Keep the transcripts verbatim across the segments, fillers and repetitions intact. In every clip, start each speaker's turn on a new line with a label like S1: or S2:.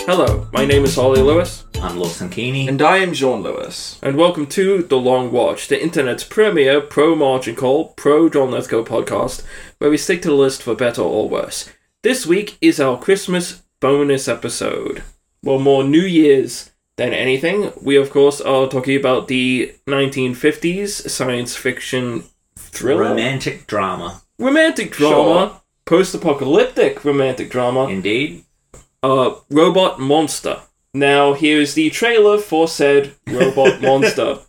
S1: Hello, my name is Ollie Lewis.
S2: I'm Lawson Keeney.
S3: And I am Jean Lewis.
S1: And welcome to The Long Watch, the internet's premier pro-Margin Call, pro-John Lithgow podcast, where we stick to the list for better or worse. This week is our Christmas bonus episode. Well, more New Year's than anything. We, of course, are talking about the nineteen fifties science fiction thriller.
S2: Romantic drama.
S1: Romantic drama. Sure. Post-apocalyptic romantic drama.
S2: Indeed.
S1: Uh, Robot Monster. Now, here's the trailer for said Robot Monster.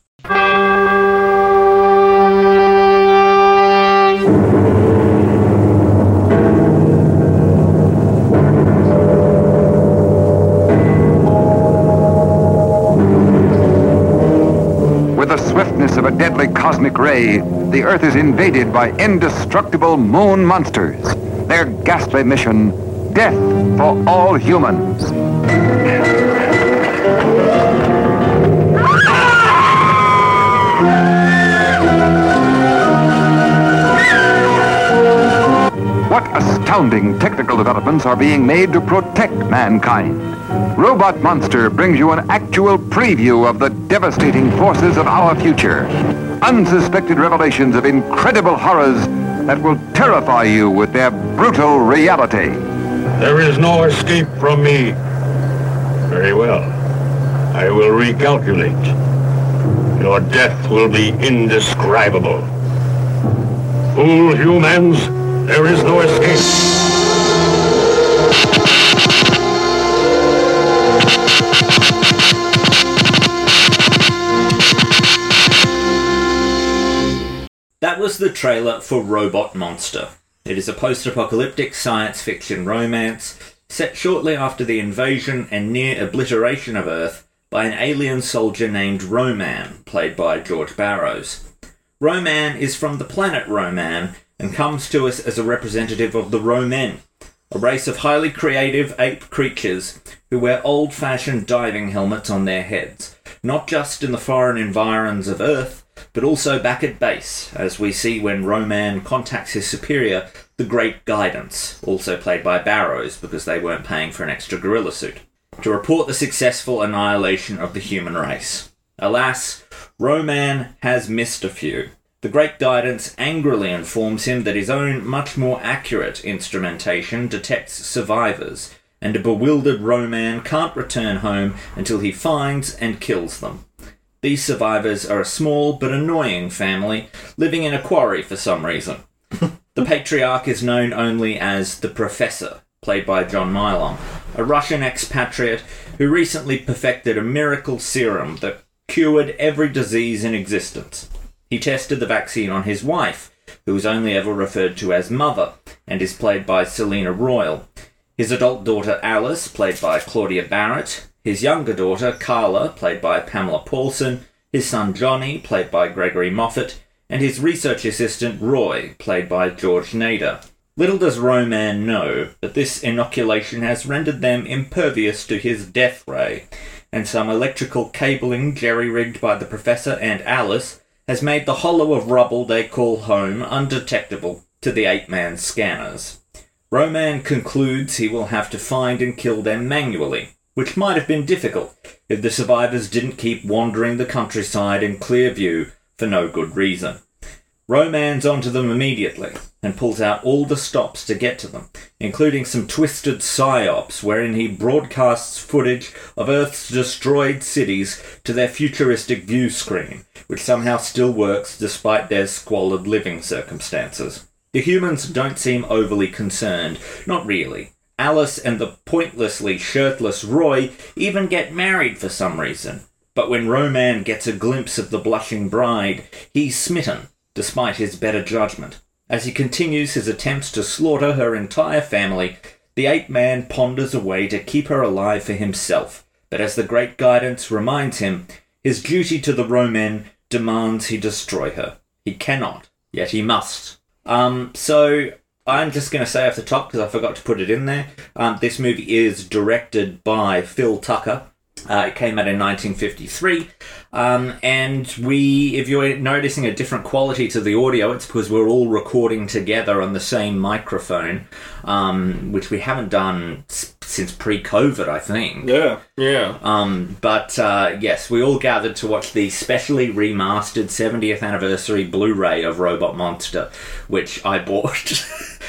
S4: With the swiftness of a deadly cosmic ray, the Earth is invaded by indestructible moon monsters. Their ghastly mission, death for all humans. What astounding technical developments are being made to protect mankind? Robot Monster brings you an actual preview of the devastating forces of our future. Unsuspected revelations of incredible horrors that will terrify you with their brutal reality.
S5: There is no escape from me. Very well. I will recalculate. Your death will be indescribable. Fool humans, there is no escape.
S2: That was the trailer for Robot Monster. It is a post-apocalyptic science fiction romance set shortly after the invasion and near obliteration of Earth by an alien soldier named Ro-Man, played by George Barrows. Ro-Man is from the planet Ro-Man and comes to us as a representative of the Ro-Men, a race of highly creative ape creatures who wear old-fashioned diving helmets on their heads, not just in the foreign environs of Earth, but also back at base, as we see when Ro-Man contacts his superior, the Great Guidance, also played by Barrows because they weren't paying for an extra gorilla suit, to report the successful annihilation of the human race. Alas, Ro-Man has missed a few. The Great Guidance angrily informs him that his own much more accurate instrumentation detects survivors, and a bewildered Ro-Man can't return home until he finds and kills them. These survivors are a small but annoying family living in a quarry for some reason. The patriarch is known only as the Professor, played by John Milom, a Russian expatriate who recently perfected a miracle serum that cured every disease in existence. He tested the vaccine on his wife, who is only ever referred to as Mother, and is played by Selina Royle. His adult daughter Alice, played by Claudia Barrett. His younger daughter, Carla, played by Pamela Paulson, his son Johnny, played by Gregory Moffat, and his research assistant Roy, played by George Nader. Little does Ro-Man know that this inoculation has rendered them impervious to his death ray, and some electrical cabling jerry-rigged by the Professor and Alice has made the hollow of rubble they call home undetectable to the ape-man scanners. Ro-Man concludes he will have to find and kill them manually, which might have been difficult if the survivors didn't keep wandering the countryside in clear view for no good reason. Ro-Man's onto them immediately, and pulls out all the stops to get to them, including some twisted psyops wherein he broadcasts footage of Earth's destroyed cities to their futuristic view screen, which somehow still works despite their squalid living circumstances. The humans don't seem overly concerned, not really. Alice and the pointlessly shirtless Roy even get married for some reason. But when Ro-Man gets a glimpse of the blushing bride, he's smitten, despite his better judgment. As he continues his attempts to slaughter her entire family, the ape-man ponders a way to keep her alive for himself. But as the Great Guidance reminds him, his duty to the Ro-Men demands he destroy her. He cannot, yet he must. Um, so... I'm just going to say off the top, because I forgot to put it in there, um, this movie is directed by Phil Tucker, Uh, it came out in nineteen fifty-three, um, and we, if you're noticing a different quality to the audio, it's because we're all recording together on the same microphone, um, which we haven't done s- since pre-COVID, I think.
S1: Yeah, yeah.
S2: Um, but uh, yes, we all gathered to watch the specially remastered seventieth anniversary Blu-ray of Robot Monster, which I bought.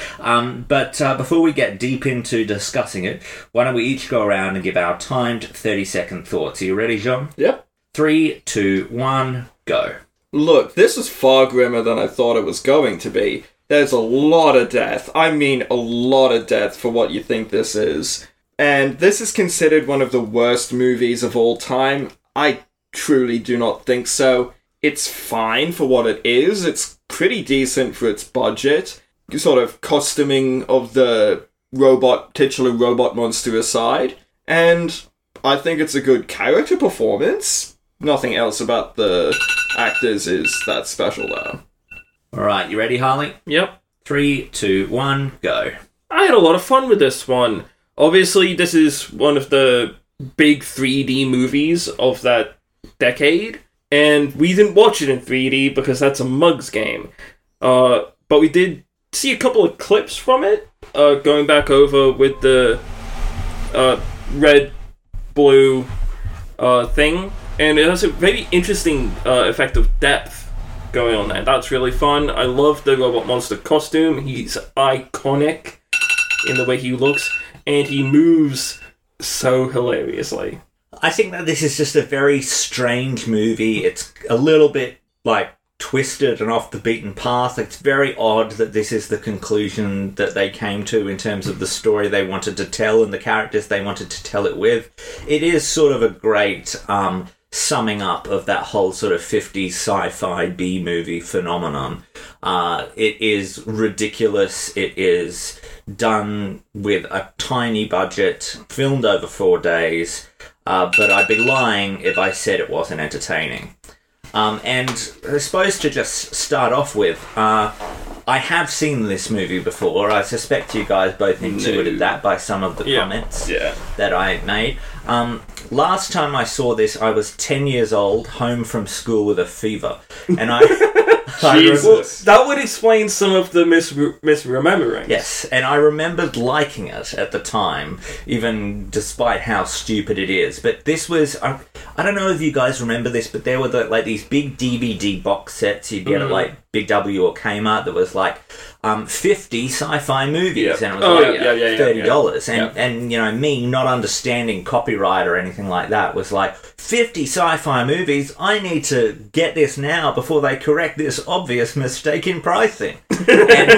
S2: um, but uh, before we get deep into discussing it, why don't we each go around and give our timed thirty-second thoughts. Are you ready, Jean?
S1: Yep.
S2: Three, two, one, go.
S1: Look, this is far grimmer than I thought it was going to be. There's a lot of death. I mean, a lot of death for what you think this is. And this is considered one of the worst movies of all time. I truly do not think so. It's fine for what it is. It's pretty decent for its budget. Sort of costuming of the robot, titular robot monster aside. And I think it's a good character performance. Nothing else about the actors is that special, though.
S2: All right, you ready, Harley?
S1: Yep.
S2: Three, two, one, go.
S1: I had a lot of fun with this one. Obviously, this is one of the big three D movies of that decade, and we didn't watch it in three D because that's a Mugs game. Uh, but we did see a couple of clips from it, uh, going back over with the uh, red, blue uh, thing, and it has a very interesting uh, effect of depth going on there. That's really fun. I love the Robot Monster costume. He's iconic in the way he looks, and he moves so hilariously.
S2: I think that this is just a very strange movie. It's a little bit, like, twisted and off the beaten path. It's very odd that this is the conclusion that they came to in terms of the story they wanted to tell and the characters they wanted to tell it with. It is sort of a great um, summing up of that whole sort of fifties sci-fi B-movie phenomenon. Uh, it is ridiculous. It is done with a tiny budget, filmed over four days, uh, but I'd be lying if I said it wasn't entertaining. Um, and I suppose to just start off with, uh, I have seen this movie before. I suspect you guys both intuited
S1: No.
S2: that by some of the
S1: Yeah.
S2: comments
S1: Yeah.
S2: that I made. Um, last time I saw this, I was ten years old, home from school with a fever. And I... I
S1: Jesus.
S2: rem-
S1: Well, that would explain some of the mis- misrememberings.
S2: Yes, and I remembered liking it at the time, even despite how stupid it is. But this was, I, I don't know if you guys remember this, but there were the, like these big D V D box sets you'd get
S1: Mm.
S2: at like Big W or Kmart that was like um, fifty sci-fi movies,
S1: Yep.
S2: and it was
S1: Oh,
S2: like
S1: yeah, yeah, yeah,
S2: thirty dollars.
S1: yeah.
S2: And,
S1: Yep.
S2: and, you know, me not understanding copyright or anything like that was like, fifty sci-fi movies, I need to get this now before they correct this obvious mistake in pricing. and,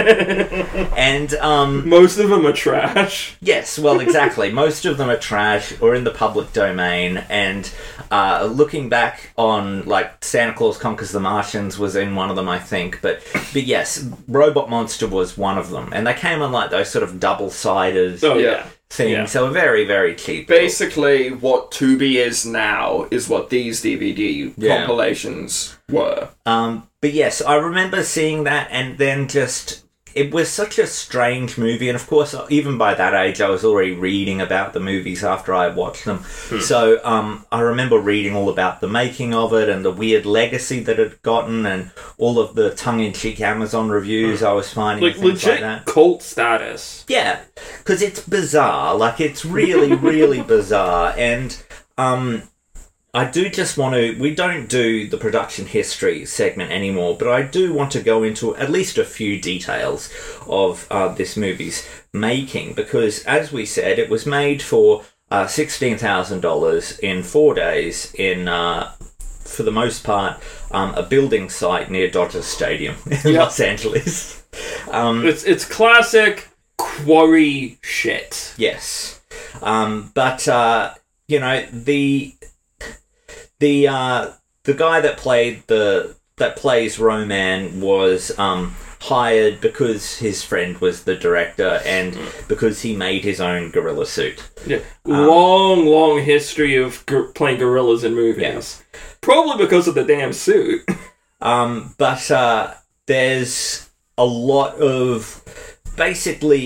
S2: and um,
S1: Most of them are trash.
S2: yes, well, exactly. Most of them are trash or in the public domain. And uh, looking back on, like, Santa Claus Conquers the Martians was in one of them, I think. But, but yes, Robot Monster was one of them. And they came on, like, those sort of double-sided
S1: Oh, yeah.
S2: things.
S1: Yeah.
S2: So very, very cheap.
S1: Basically, what Tubi is now is what these D V D
S2: Yeah.
S1: compilations were.
S2: Um, but yes, I remember seeing that, and then just it was such a strange movie. And of course, even by that age, I was already reading about the movies after I had watched them. So um, I remember reading all about the making of it and the weird legacy that it had gotten, and all of the tongue-in-cheek Amazon reviews I was finding,
S1: Like,
S2: and things
S1: legit
S2: like that.
S1: cult status.
S2: Yeah, because it's bizarre. Like, it's really, really bizarre. And um, I do just want to... We don't do the production history segment anymore, but I do want to go into at least a few details of uh, this movie's making, because, as we said, it was made for uh, sixteen thousand dollars in four days in... Uh, for the most part, um, a building site near Dodger Stadium in
S1: Yeah.
S2: Los Angeles. Um,
S1: It's it's classic quarry shit.
S2: Yes. Um, but, uh, you know, the the uh, the guy that played the that plays Roman was um, hired because his friend was the director and because he made his own gorilla suit.
S1: Yeah. long, long history of gor- playing gorillas in movies. Probably because of the damn suit.
S2: Um, but uh, there's a lot of basically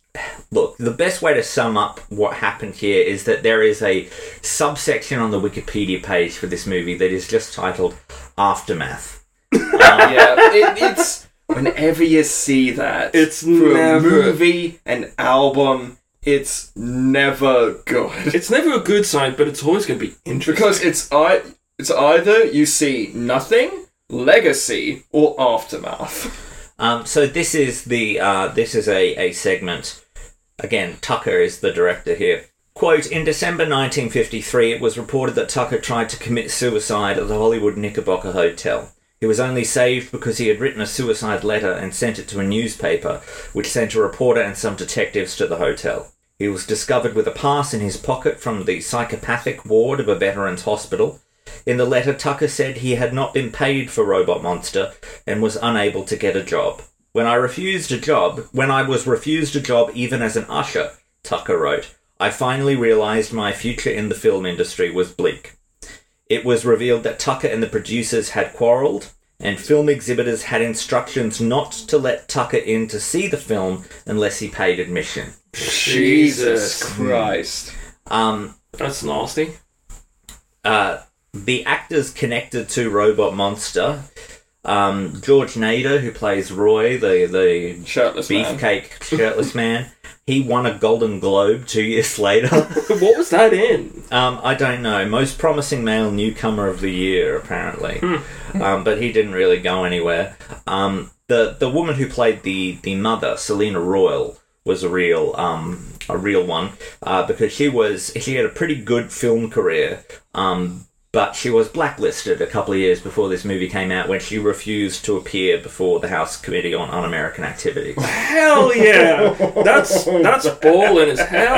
S2: look, the best way to sum up what happened here is that there is a subsection on the Wikipedia page for this movie that is just titled Aftermath. Um,
S3: Yeah, it, it's whenever you see that,
S1: It's
S3: for
S1: never-
S3: a movie, an album, it's never good.
S1: It's never a good sign, but it's always going to be interesting.
S3: Because it's I, it's either you see nothing, legacy, or aftermath.
S2: Um, so this is the uh, this is a, a segment. Again, Tucker is the director here. Quote, in December nineteen fifty-three, it was reported that Tucker tried to commit suicide at the Hollywood Knickerbocker Hotel. He was only saved because he had written a suicide letter and sent it to a newspaper, which sent a reporter and some detectives to the hotel. He was discovered with a pass in his pocket from the psychopathic ward of a veterans hospital. In the letter, Tucker said he had not been paid for Robot Monster and was unable to get a job. When I refused a job, when I was refused a job even as an usher, Tucker wrote, I finally realised my future in the film industry was bleak. It was revealed that Tucker and the producers had quarrelled, and film exhibitors had instructions not to let Tucker in to see the film unless he paid admission.
S3: Jesus Christ.
S2: Um,
S1: That's nasty.
S2: uh, the actors connected to Robot Monster, um, George Nader, who plays Roy, the, the
S3: Shirtless man.
S2: beefcake shirtless man, he won a Golden Globe two years later.
S1: What was that in?
S2: um, I don't know. Most promising male newcomer of the year, apparently. um, but he didn't really go anywhere. Um, the the woman who played the, the mother, Selena Royal, was a real um, a real one uh, because she was she had a pretty good film career. Um, But she was blacklisted a couple of years before this movie came out when she refused to appear before the House Committee on Un-American Activity.
S1: Hell yeah! That's that's ballin' as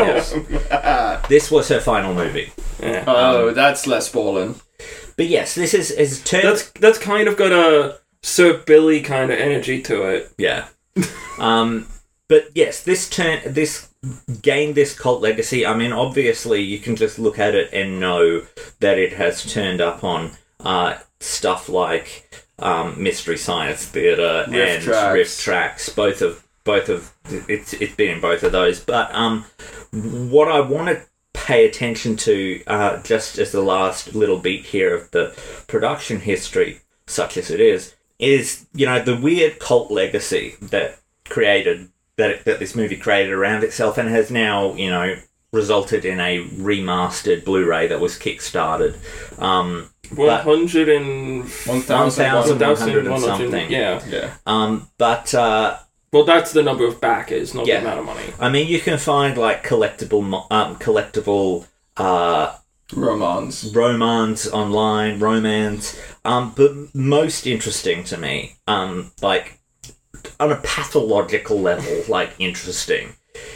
S1: hell.
S2: This was her final movie.
S1: Yeah.
S3: Oh, that's less ballin'.
S2: But yes, this is, is turned...
S1: That's that's kind of got a Sir Billy kind of energy to it.
S2: Yeah. um, but yes, this turn this gained this cult legacy. I mean, obviously, you can just look at it and know that it has turned up on uh, stuff like um, Mystery Science Theater
S3: Riff
S2: and
S3: Tracks.
S2: Riff Tracks. Both of both of it's it's been in both of those. But um, what I want to pay attention to, uh, just as the last little beat here of the production history, such as it is, is you know the weird cult legacy that created. That, that this movie created around itself and has now, you know, resulted in a remastered Blu-ray that was kickstarted. Um,
S1: One
S2: but-
S1: hundred and
S3: One
S2: one
S3: thousand
S2: thousand
S3: one.
S2: one hundred and something.
S1: Yeah.
S3: Yeah.
S2: Um, but, uh,
S1: Well, that's the number of backers, not
S2: Yeah.
S1: the amount of money.
S2: I mean, you can find, like, collectible, mo- um, collectible, uh,
S3: Romance.
S2: romance online, romance. Um, but most interesting to me, um, like, on a pathological level, like, interesting,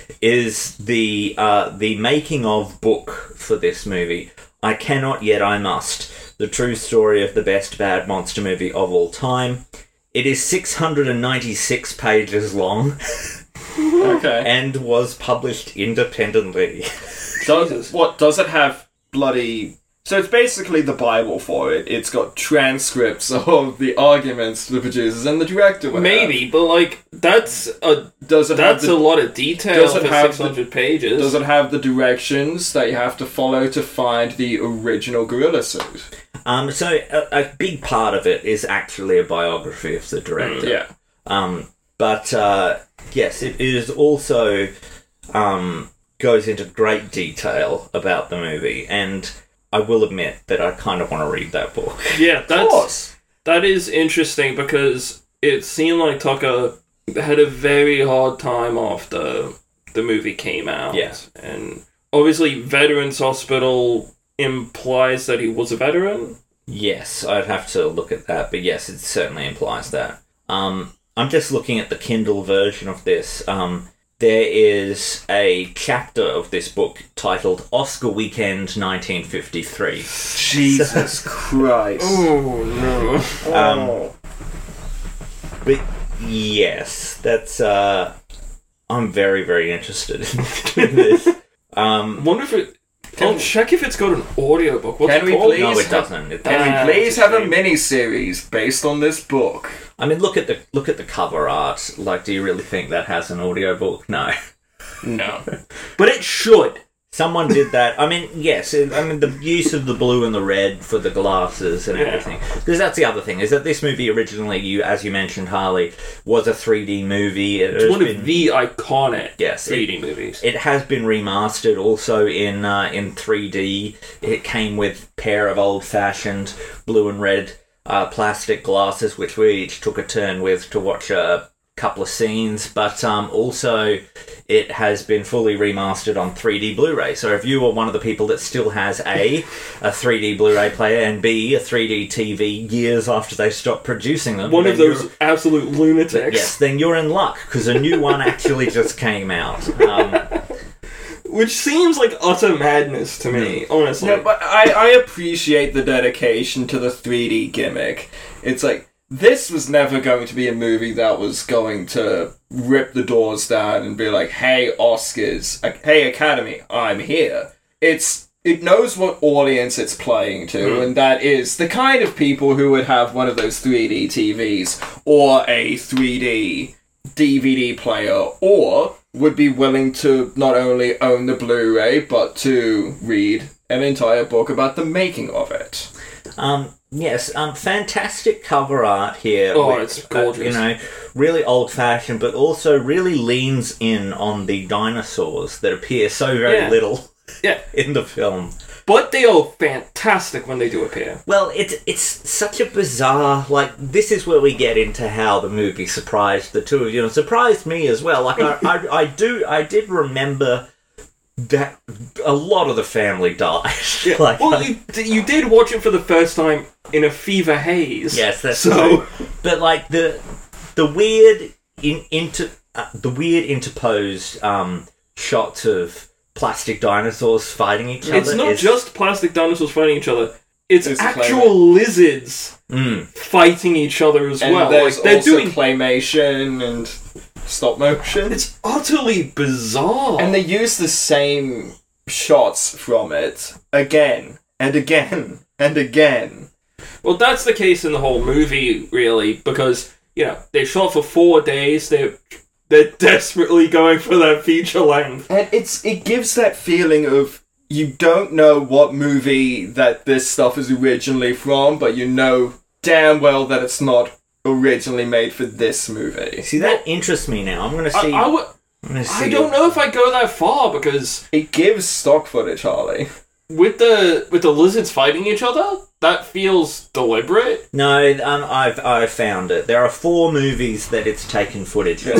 S2: is the uh, the making of book for this movie. I Cannot Yet I Must. The true story of the best bad monster movie of all time. It is six hundred ninety-six pages long
S3: Okay.
S2: and was published independently.
S3: Does, what, does it have bloody... So it's basically the Bible for it. It's got transcripts of the arguments the producers and the director would
S1: Maybe,
S3: have.
S1: but like that's a
S3: Does it
S1: that's
S3: have
S1: a
S3: the,
S1: lot of detail
S3: does it
S1: for
S3: have
S1: six hundred pages.
S3: Does it have the directions that you have to follow to find the original gorilla suit?
S2: Um, so a, a big part of it is actually a biography of the director.
S3: Yeah.
S2: Um, but uh, yes, it is also um, goes into great detail about the movie, and I will admit that I kind of want to read that book.
S1: Yeah,
S3: Of
S1: that's
S3: course.
S1: that is interesting because it seemed like Tucker had a very hard time after the movie came out.
S2: Yeah.
S1: And obviously Veterans Hospital implies that he was a veteran.
S2: Yes, I'd have to look at that, but yes, it certainly implies that. Um, I'm just looking at the Kindle version of this. Um, there is a chapter of this book titled Oscar Weekend nineteen fifty-three.
S3: Jesus Christ.
S1: Oh no.
S2: Um, but yes, that's, uh, I'm very, very interested in this. Um,
S1: I wonder if it I'll check if it's got an audiobook. What's
S3: Can
S1: it
S3: we
S1: called?
S3: please-
S2: no, it doesn't. It
S3: Can
S2: doesn't.
S1: Uh,
S3: we please have a
S1: interesting.
S3: mini-series based on this book?
S2: I mean, look at the look at the cover art. Like, do you really think that has an audiobook? No.
S1: No. But it should.
S2: Someone did that. I mean, yes. I mean, the use of the blue and the red for the glasses and
S1: Yeah.
S2: everything. Because that's the other thing, is that this movie originally, you, as you mentioned, Harley, was a three D movie. It
S1: It's
S2: has
S1: one
S2: been-
S1: of the iconic
S2: Yes,
S1: three D movies.
S2: It has been remastered also in uh, in three D. It came with a pair of old-fashioned blue and red uh, plastic glasses, which we each took a turn with to watch a couple of scenes. But um, also, it has been fully remastered on three D Blu-ray. So if you are one of the people that still has A, a three D Blu-ray player, and B, a three D T V years after they stopped producing them...
S1: One of
S2: then
S1: those
S2: you're-
S1: absolute lunatics.
S2: Yes, then you're in luck, because a new one actually just came out. Um,
S1: Which seems like utter madness to me, honestly.
S3: No, but I, I appreciate the dedication to the three D gimmick. It's like, this was never going to be a movie that was going to rip the doors down and be like, hey, Oscars, uh, hey, Academy, I'm here. It's It knows what audience it's playing to,
S1: Mm.
S3: and that is the kind of people who would have one of those three D T Vs, or a three D D V D player, or would be willing to not only own the Blu-ray, but to read an entire book about the making of it.
S2: Um, yes, um, fantastic cover art here.
S1: Oh,
S2: with,
S1: it's gorgeous.
S2: Uh, you know, really old-fashioned, but also really leans in on the dinosaurs that appear so very
S1: Yeah.
S2: little
S1: Yeah.
S2: in the film.
S1: But they are fantastic when they do appear.
S2: Well, it's it's such a bizarre, like, this is where we get into how the movie surprised the two of you, and it surprised me as well. Like, I, I, I do, I did remember that a lot of the family died.
S1: Yeah.
S2: like,
S1: well,
S2: I-
S1: you, you did watch it for the first time in a fever haze.
S2: Yes, that's
S1: so.
S2: true. But like the the weird in inter uh, the weird interposed um, shots of plastic dinosaurs fighting each other.
S1: It's not
S2: is,
S1: just plastic dinosaurs fighting each other. It's
S3: There's
S1: actual
S3: claymate-
S1: lizards
S2: Mm.
S1: fighting each other as
S3: And
S1: well.
S3: there's
S1: Like they're
S3: also
S1: doing.
S3: claymation and stop motion.
S1: It's utterly bizarre.
S3: And they use the same shots from it again and again and again.
S1: Well, that's the case in the whole movie, really, because you know they shot for four days. They they're desperately going for that feature length.
S3: And it's it gives that feeling of you don't know what movie that this stuff is originally from, but you know damn well that it's not originally made for this movie.
S2: See, that interests me now. I'm going to
S1: I,
S2: see.
S1: I, would,
S2: I'm gonna see
S1: I don't know if I go that far because
S3: It gives stock footage, Harley.
S1: with the with the lizards fighting each other, that feels deliberate.
S2: No, um, I've I've found it. There are four movies that it's taken footage from.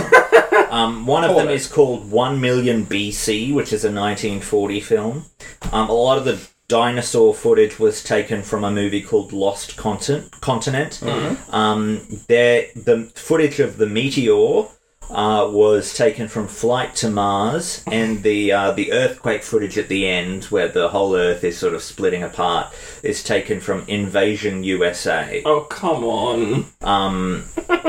S2: Um, one of
S3: Call
S2: them
S3: it.
S2: is called One Million B C, which is a nineteen forty film. Um, a lot of the dinosaur footage was taken from a movie called Lost Continent. Continent. Um, there, the footage of the meteor uh, was taken from Flight to Mars, and the uh, the earthquake footage at the end, where the whole Earth is sort of splitting apart, is taken from Invasion U S A.
S1: Oh come on!
S2: Um,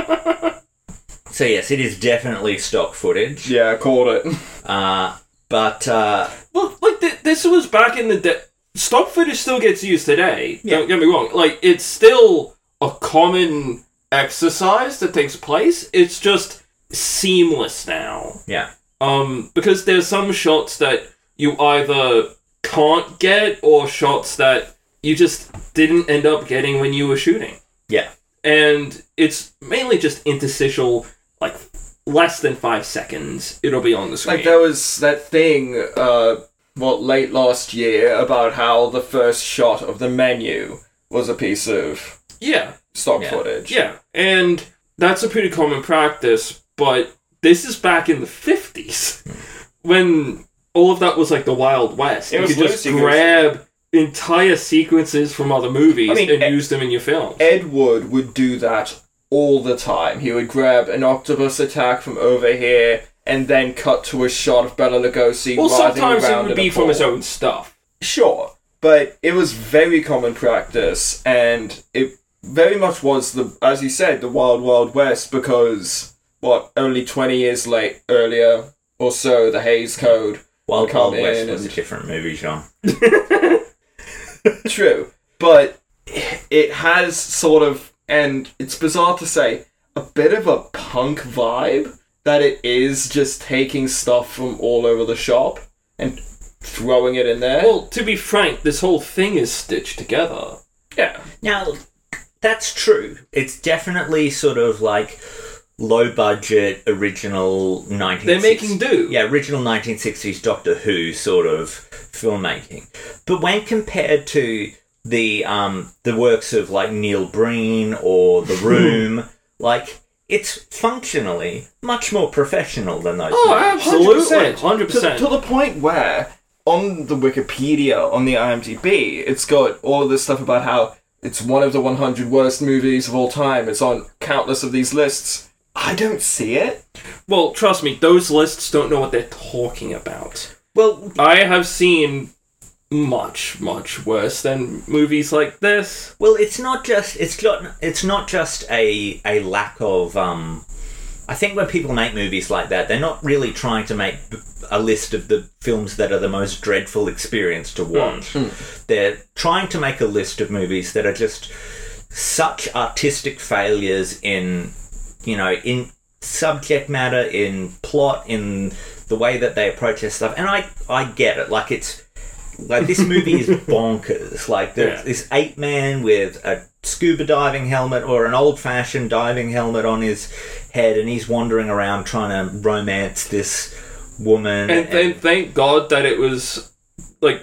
S2: so yes, it is definitely stock footage.
S3: Yeah, I called it.
S2: Uh, but uh,
S1: Well, like th- this was back in the day. Stock footage still gets used today.
S2: Yeah.
S1: Don't get me wrong. Like it's still a common exercise that takes place. It's just seamless now.
S2: yeah,
S1: Um, because there's some shots that you either can't get or shots that you just didn't end up getting when you were shooting.
S2: yeah,
S1: And it's mainly just interstitial, like less than five seconds. It'll be on the screen.
S3: Like there was that thing, uh, what, late last year about how the first shot of the menu was a piece of
S1: yeah,
S3: stock
S2: Yeah.
S3: footage.
S1: yeah, and that's a pretty common practice. But this is back in the fifties when all of that was like the Wild West.
S3: It
S1: you
S3: was
S1: could just
S3: loosey-goosey.
S1: grab entire sequences from other movies
S3: I mean,
S1: and
S3: Ed-
S1: use them in your films.
S3: Ed Wood would do that all the time. He would grab an octopus attack from over here and then cut to a shot of Bela Lugosi
S1: well,
S3: writhing
S1: sometimes it
S3: around
S1: would
S3: in
S1: be
S3: a
S1: from his
S3: pool.
S1: own stuff.
S3: Sure, but it was very common practice, and it very much was the, as you said, the Wild Wild West, because what only twenty years late earlier or so, the Hays Code
S2: Wild
S3: would come
S2: Wild West
S3: in
S2: was a
S3: and
S2: different movie, John.
S3: true, but it has sort of, and it's bizarre to say, a bit of a punk vibe that it is just taking stuff from all over the shop and throwing it in there.
S1: Well, to be frank, this whole thing is stitched together.
S3: Yeah.
S2: Now, that's true. It's definitely sort of like low budget, original nineteen sixties.
S1: They're making do.
S2: Yeah, original nineteen sixties Doctor Who sort of filmmaking. But when compared to the um the works of like Neil Breen or The Room, like it's functionally much more professional than those.
S1: Oh,
S2: movies.
S1: absolutely, hundred
S3: To,
S1: percent.
S3: to the point where on the Wikipedia, on the IMDb, it's got all of this stuff about how it's one of the one hundred worst movies of all time. It's on countless of these lists. I don't see it.
S1: Well, trust me, those lists don't know what they're talking about.
S2: Well,
S1: I have seen much, much worse than movies like this.
S2: Well, it's not just it's not it's not just a a lack of um. I think when people make movies like that, they're not really trying to make a list of the films that are the most dreadful experience to watch.
S3: Mm.
S2: They're trying to make a list of movies that are just such artistic failures in, you know, in subject matter, in plot, in the way that they approach their stuff. And I, I get it. Like, it's like this movie is bonkers. Like, there's
S1: Yeah.
S2: this ape man with a scuba diving helmet or an old-fashioned diving helmet on his head, and he's wandering around trying to romance this woman.
S1: And then thank God that it was, like,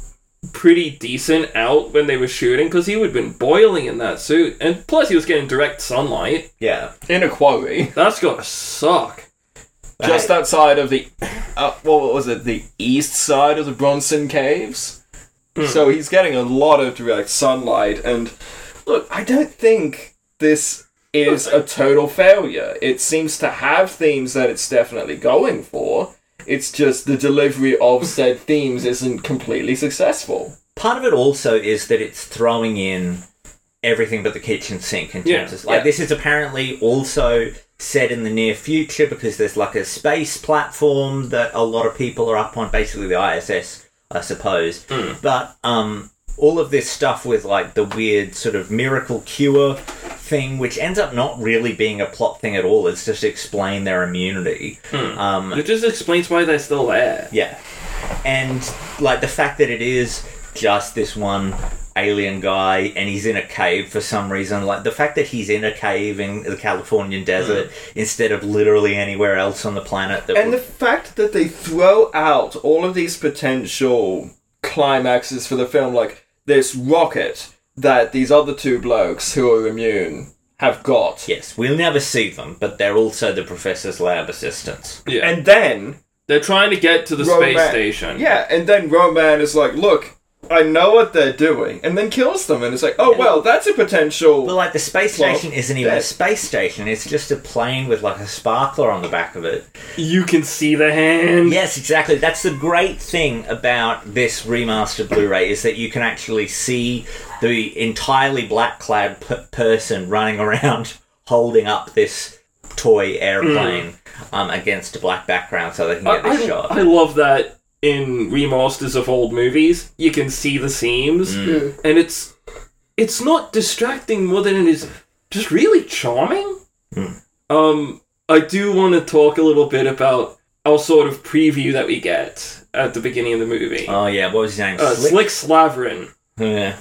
S1: pretty decent out when they were shooting, because he would have been boiling in that suit. And plus, he was getting direct sunlight.
S2: yeah.
S3: In a quarry.
S1: That's gotta suck.
S3: Just outside of the, uh, what was it, the east side of the Bronson Caves. So he's getting a lot of direct sunlight, and look, I don't think this is a total failure. It seems to have themes that it's definitely going for. It's just the delivery of said themes isn't completely successful.
S2: Part of it also is that it's throwing in everything but the kitchen sink in terms
S1: Yeah,
S2: of like
S3: yeah.
S2: this is apparently also set in the near future because there's like a space platform that a lot of people are up on, basically the I S S, I suppose.
S1: Mm.
S2: But um, all of this stuff with like the weird sort of miracle cure thing, which ends up not really being a plot thing at all. It's just to explain their immunity.
S1: Mm.
S2: Um,
S1: It just explains why they're still there.
S2: yeah. And, like, the fact that it is just this one alien guy and he's in a cave for some reason. Like, the fact that he's in a cave in the Californian desert instead of literally anywhere else on the planet. That
S3: And
S2: would-
S3: the fact that they throw out all of these potential climaxes for the film, like this rocket that these other two blokes who are immune have got.
S2: Yes, we'll never see them, but they're also the professor's lab assistants.
S1: Yeah.
S3: And then
S1: They're trying to get to the
S3: Roman,
S1: space station.
S3: Yeah, and then Roman is like, look, I know what they're doing, and then kills them, and it's like, oh, well, that's a potential...
S2: But, like, the space
S3: Well,
S2: station isn't even
S3: that-
S2: a space station. It's just a plane with, like, a sparkler on the back of it.
S1: You can see the hand.
S2: Yes, exactly. That's the great thing about this remastered Blu-ray is that you can actually see the entirely black-clad p- person running around holding up this toy airplane um, against a black background so they can get
S1: I,
S2: this
S1: I,
S2: shot.
S1: I love that in remasters of old movies, you can see the seams,
S2: Mm.
S1: and it's it's not distracting more than it is just really charming.
S2: Mm.
S1: Um, I do want to talk a little bit about our sort of preview that we get at the beginning of the movie.
S2: Oh, yeah. What was his name?
S1: uh,
S2: Slick?
S1: Slick Slavrin.
S2: Yeah.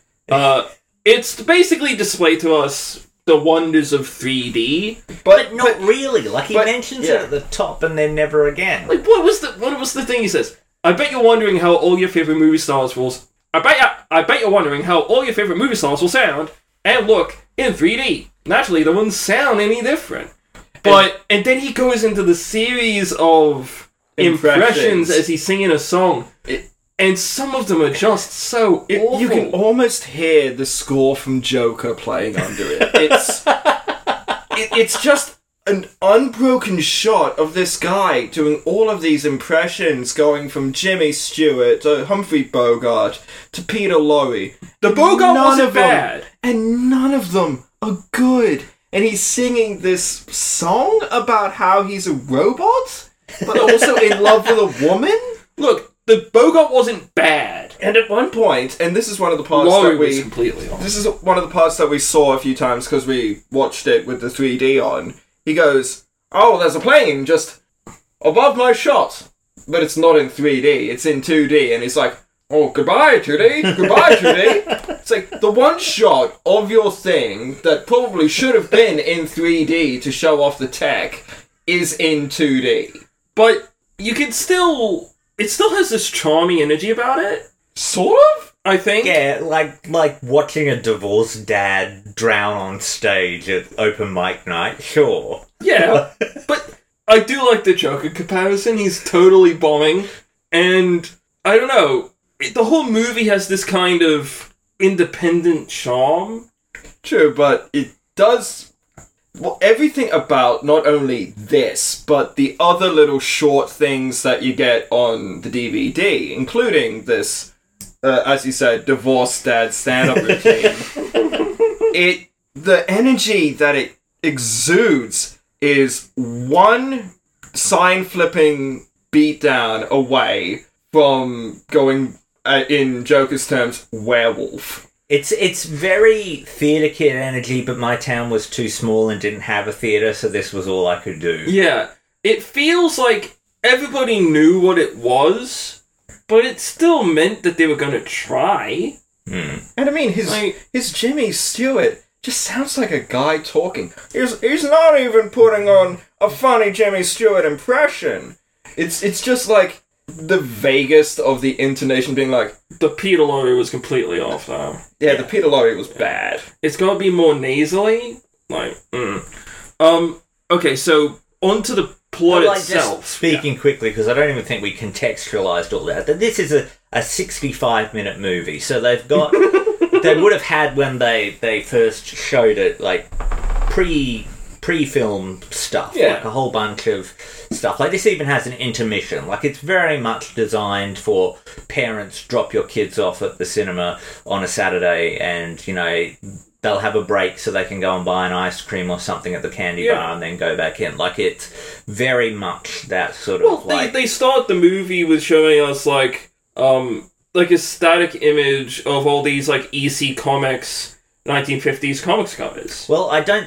S1: Uh, it's basically displayed to us the wonders of three D.
S2: But not really. Like, he
S3: but-
S2: mentions
S3: yeah.
S2: it at the top and then never again.
S1: Like, what was the what was the thing he says? I bet you're wondering how all your favorite movie stars will. I bet ya, I bet you're wondering how all your favorite movie stars will sound and look in three D. Naturally, they wouldn't sound any different. But and then he goes into the series of impressions,
S3: Impressions.
S1: as he's singing a song,
S3: It-
S1: and some of them are just so
S3: It,
S1: awful.
S3: you can almost hear the score from Joker playing under it. It's it, it's just an unbroken shot of this guy doing all of these impressions, going from Jimmy Stewart to Humphrey Bogart to Peter Lorre.
S1: the Bogart
S3: None
S1: wasn't
S3: of them-
S1: bad.
S3: and none of them are good. And he's singing this song about how he's a robot, but also in love with a woman.
S1: Look, the Bogart wasn't bad.
S3: And at one point, and this is one of the parts
S1: Laurie
S3: that
S1: was
S3: we
S1: completely off.
S3: This is one of the parts that we saw a few times because we watched it with the three D on. He goes, oh, there's a plane just above my shot. But it's not in three D, it's in two D. And he's like, oh, goodbye, two D, goodbye, two D. It's like, the one shot of your thing that probably should have been in three D to show off the tech is in two D.
S1: But you can still... It still has this charming energy about it,
S3: Sort of?
S1: I think.
S2: Yeah, like like watching a divorced dad drown on stage at open mic night, sure.
S1: Yeah, but I do like the Joker comparison. He's totally bombing. And, I don't know, it, the whole movie has this kind of independent charm.
S3: True, but it does... Well, everything about not only this, but the other little short things that you get on the D V D, including this, uh, as you said, divorced dad stand-up routine. it, the energy that it exudes is one sign-flipping beatdown away from going, uh, in Joker's terms, werewolf.
S2: It's it's very theatre kid energy, but my town was too small and didn't have a theatre, so this was all I could do.
S1: Yeah, it feels like everybody knew what it was, but it still meant that they were going to try.
S2: Hmm.
S3: And I mean, his
S1: Like-
S3: his Jimmy Stewart just sounds like a guy talking. He's he's not even putting on a funny Jimmy Stewart impression. It's it's just like the vaguest of the intonation being like,
S1: The Peter Lorre was completely off, though.
S3: yeah, the Peter Lorre was bad.
S1: It's got to be more nasally. Like, mm. Um, okay, so onto the plot
S2: But, like, just
S1: itself.
S2: speaking quickly, because I don't even think we contextualised all that. that This is a, a sixty-five minute movie, so they've got... they would have had when they, they first showed it, like, pre... pre-film stuff,
S3: Yeah.
S2: like a whole bunch of stuff. Like this even has an intermission. Like it's very much designed for parents drop your kids off at the cinema on a Saturday and, you know, they'll have a break so they can go and buy an ice cream or something at the candy
S1: Yeah.
S2: bar and then go back in. Like it's very much that sort
S1: Well,
S2: of
S1: they,
S2: like...
S1: they start the movie with showing us, like, um, like a static image of all these, like, E C Comics nineteen fifties comics covers.
S2: Well, I don't...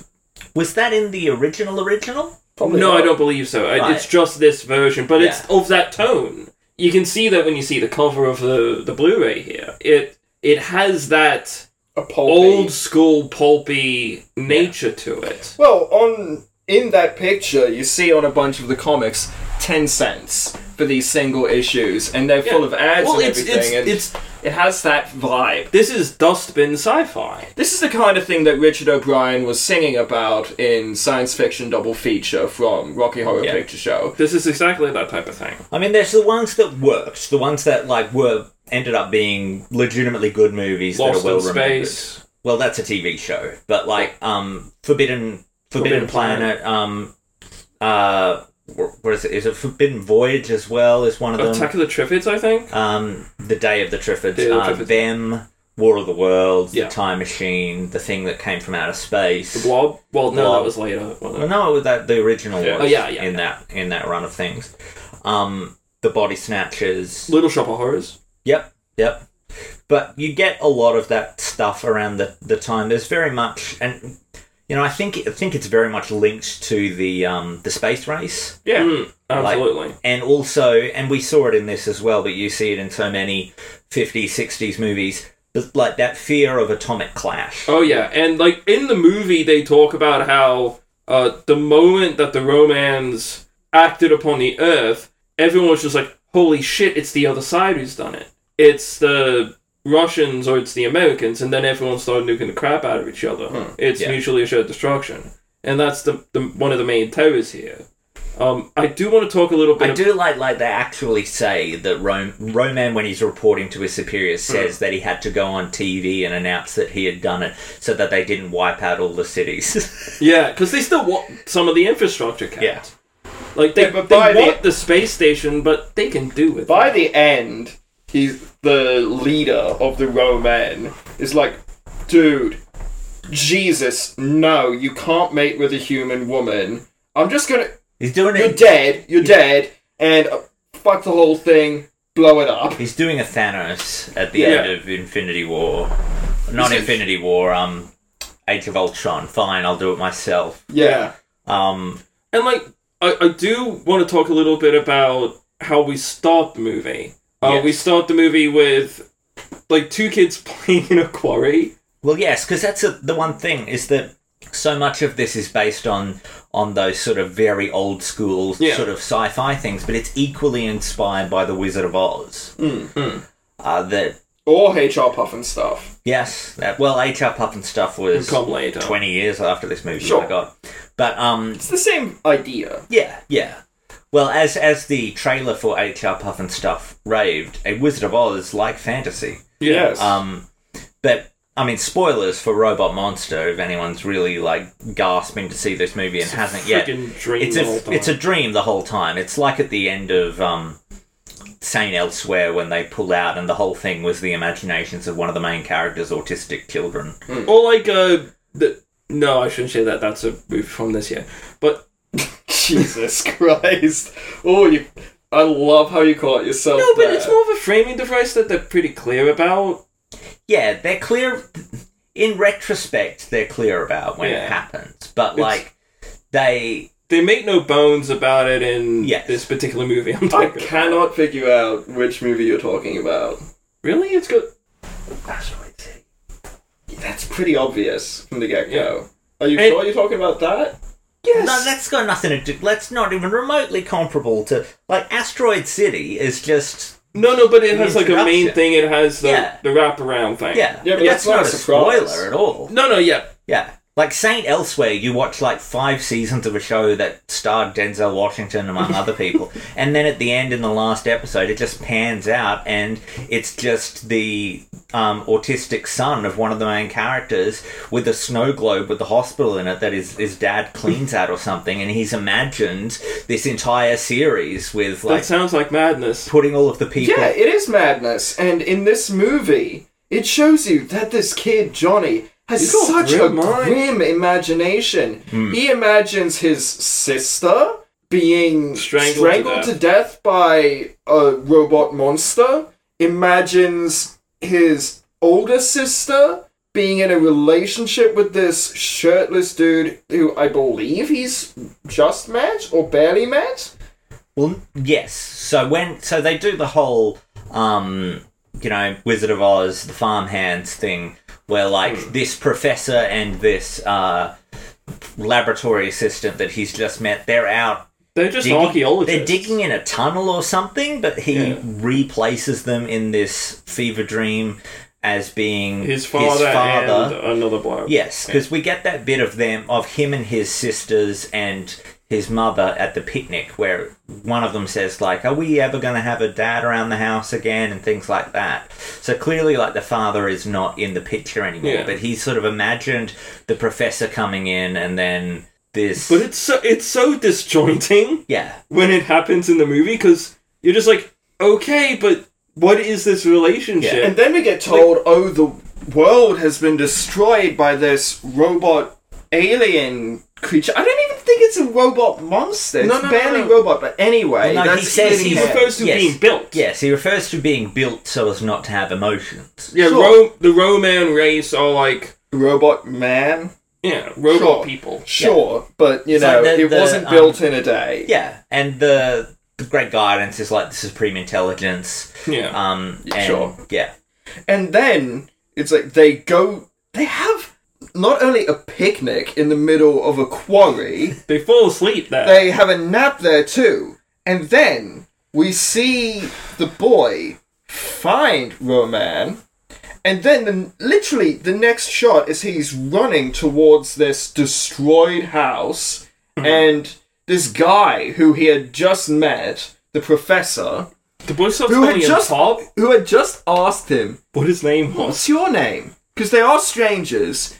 S2: Was that in the original original?
S3: Probably
S1: No,
S3: not.
S1: I don't believe so. I-
S2: Right.
S1: It's just this version, but it's
S2: Yeah.
S1: of that tone. You can see that when you see the cover of the, the Blu-ray here. It it has that
S3: A pulpy.
S1: old school pulpy nature to it.
S3: Well, on in that picture, you see on a bunch of the comics, ten cents for these single issues, and they're full of ads
S1: Well,
S3: and
S1: it's
S3: everything,
S1: it's
S3: and
S1: it's
S3: it has that vibe.
S1: this is dustbin sci-fi.
S3: This is the kind of thing that Richard O'Brien was singing about in Science Fiction Double Feature from Rocky Horror
S1: Yeah.
S3: Picture Show.
S1: This is exactly that type of thing.
S2: I mean, there's the ones that worked, the ones that like were ended up being legitimately good movies
S1: Lost
S2: that are well
S1: in
S2: remembered.
S1: Space.
S2: Well, that's a T V show, but like um, Forbidden Forbidden,
S1: Forbidden
S2: Planet, um, uh, wh- what is it? Is it Forbidden Voyage as well? Is one of them?
S1: Attack of the Triffids, I think.
S2: Um, the Day of the Triffids,
S1: Day of the
S2: uh,
S1: Triffids.
S2: Them, War of the Worlds,
S1: Yeah.
S2: The Time Machine, the thing that came from outer space.
S1: The Blob. Well, no,
S2: Blob.
S1: that was later. wasn't
S2: Well,
S1: it?
S2: no, it was that the original
S3: Yeah.
S2: was
S1: Oh, yeah, yeah,
S2: in
S1: yeah.
S2: that in that run of things. Um, the Body Snatchers.
S1: Little Shop of Horrors.
S2: Yep, yep. But you get a lot of that stuff around the, the time. There's very much, and you know, I think I think it's very much linked to the um, the space race,
S3: Yeah.
S1: Mm, absolutely.
S2: and also, and we saw it in this as well. But you see it in so many fifties, sixties movies. There's like that fear of atomic clash.
S1: Oh yeah, and like in the movie, they talk about how uh, the moment that the Romans acted upon the Earth, everyone was just like, "Holy shit! It's the other side who's done it. It's the Russians or it's the Americans," and then everyone started nuking the crap out of each other. It's
S2: Yeah.
S1: mutually assured destruction, and that's the, the one of the main terrors here. Um, I do want to talk a little bit.
S2: I do like like they actually say that Rom- Roman, when he's reporting to his superiors, says that he had to go on T V and announce that he had done it so that they didn't wipe out all the cities.
S1: Yeah, because they still want some of the infrastructure kept.
S2: Yeah.
S1: Like, they,
S3: Yeah, but
S1: they
S3: by the-
S1: want the space station, but they can do it.
S3: By the end, he's the leader of the Roman. Is like, dude, Jesus, no, you can't mate with a human woman. I'm just gonna.
S2: he's doing
S3: You're
S2: it.
S3: dead. You're dead, and uh, fuck the whole thing. Blow it up.
S2: He's doing a Thanos at the
S1: Yeah.
S2: end of Infinity War. Not
S3: Is it-
S2: Infinity War. Um, Age of Ultron. Fine, I'll do it myself.
S3: Yeah.
S2: Um,
S1: And, like, I, I do want to talk a little bit about how we start the movie. Uh,
S2: Yes.
S1: We start the movie with, like, two kids playing in a quarry.
S2: Well, yes, because that's a, the one thing, is that so much of this is based on on those sort of very old school
S1: Yeah.
S2: sort of sci-fi things, but it's equally inspired by The Wizard of Oz.
S1: Mm-hmm.
S2: Uh, that
S3: Or H R Puff and stuff.
S2: yes, that well, H R Puff and stuff was
S1: Come later.
S2: twenty years after this movie.
S3: Sure.
S2: I got, but um,
S3: It's the same idea.
S2: yeah, yeah. Well, as as the trailer for H R Puff and stuff raved, a Wizard of Oz like fantasy.
S3: Yes.
S2: Um, but I mean, spoilers for Robot Monster. If anyone's really like gasping to see this movie and hasn't yet,
S1: Freaking dream
S2: it's
S1: the whole
S2: a
S1: time.
S2: it's a dream the whole time. It's like at the end of um, Saint Elsewhere when they pull out and the whole thing was the imaginations of one of the main characters' autistic children.
S1: Or, like, uh... The, no, I shouldn't say that. That's a movie from this year. But...
S3: Jesus Christ. Oh, you... I love how you caught yourself
S1: No, but
S3: there.
S1: it's more of a framing device that they're pretty clear about.
S2: Yeah, they're clear. In retrospect, they're clear about when
S1: Yeah.
S2: it happens, but
S1: It's-
S2: like they.
S1: They make no bones about it in
S2: Yes.
S1: this particular movie I'm
S3: I
S1: talking about.
S3: cannot figure out which movie you're talking about.
S1: Really? It's good.
S3: Asteroid City. That's pretty obvious from the get-go.
S1: Yeah.
S3: Are you
S1: And-
S3: sure you're talking about that?
S1: Yes.
S2: No, that's got nothing to do. That's not even remotely comparable to like Asteroid City. Is just
S1: No, no, but it
S2: The
S1: has like a main
S2: introduction.
S1: thing. It has the,
S2: Yeah.
S1: the wraparound thing.
S2: yeah,
S3: Yeah, but
S2: that's,
S3: that's not
S2: not
S3: a
S2: a
S3: surprise.
S2: spoiler at all.
S1: No, no, yeah.
S2: Yeah, like Saint Elsewhere, you watch like five seasons of a show that starred Denzel Washington among other people, and then at the end in the last episode, it just pans out, and it's just the um, autistic son of one of the main characters with a snow globe with the hospital in it that his his dad cleans at or something, and he's imagined this entire series with
S1: That
S2: like
S1: sounds like madness.
S2: putting all of the people.
S3: Yeah, it is madness. And in this movie, it shows you that this kid, Johnny, has
S1: He's got
S3: such a
S1: grim mind.
S3: grim imagination.
S2: Hmm.
S3: He imagines his sister being
S1: Strangled
S3: strangled,
S1: to
S3: to, death. by a robot monster, imagines his older sister being in a relationship with this shirtless dude who I believe he's just met or barely met.
S2: Well, yes. So when so they do the whole, um, you know, Wizard of Oz, the farmhands thing, where like this professor and this uh, laboratory assistant that he's just met, they're out.
S1: They're just
S2: digging-
S1: archaeologists.
S2: They're digging in a tunnel or something, but he
S1: Yeah.
S2: replaces them in this fever dream as being
S1: His father, and another bloke.
S2: Yes, because we get that bit of them, of him and his sisters and his mother at the picnic, where one of them says, like, are we ever going to have a dad around the house again, and things like that. So clearly, like, the father is not in the picture anymore,
S1: Yeah.
S2: but he's sort of imagined the professor coming in, and then this...
S1: But it's so, it's so disjointing
S2: yeah.
S1: when it happens in the movie, because you're just like, okay, but what is this relationship?
S3: And then we get told, oh, the world has been destroyed by this robot alien creature. I don't even think it's a robot monster. It's
S1: No, no, no,
S3: barely
S1: no.
S3: robot, but anyway.
S2: Well, no, he
S3: that's
S2: says
S3: in
S1: he
S2: he's-
S3: here.
S1: refers to
S2: Yes.
S1: being built.
S2: Yes, he refers to being built so as not to have emotions.
S1: Yeah,
S3: Sure.
S1: Ro- the Roman race are like,
S3: Robot man.
S1: yeah, robot
S3: Sure.
S1: people.
S3: Sure, but you
S2: It's
S3: know,
S2: like the-
S3: it
S2: the,
S3: wasn't
S2: um,
S3: built in a day.
S2: Yeah, and the, the great guidance is like the supreme intelligence.
S1: Yeah.
S2: Um, and,
S3: Sure.
S2: Yeah.
S3: And then it's like they go. They have not only a picnic in the middle of a quarry.
S1: They fall asleep there.
S3: They have a nap there too. And then we see the boy find Roman. And then the, literally the next shot is he's running towards this destroyed house. And this guy who he had just met, the professor,
S1: the boy starts
S3: who
S1: calling
S3: had
S1: him
S3: just
S1: Pop.
S3: who had just asked him,
S1: What his name was.
S3: "What's your name?" Because they are strangers.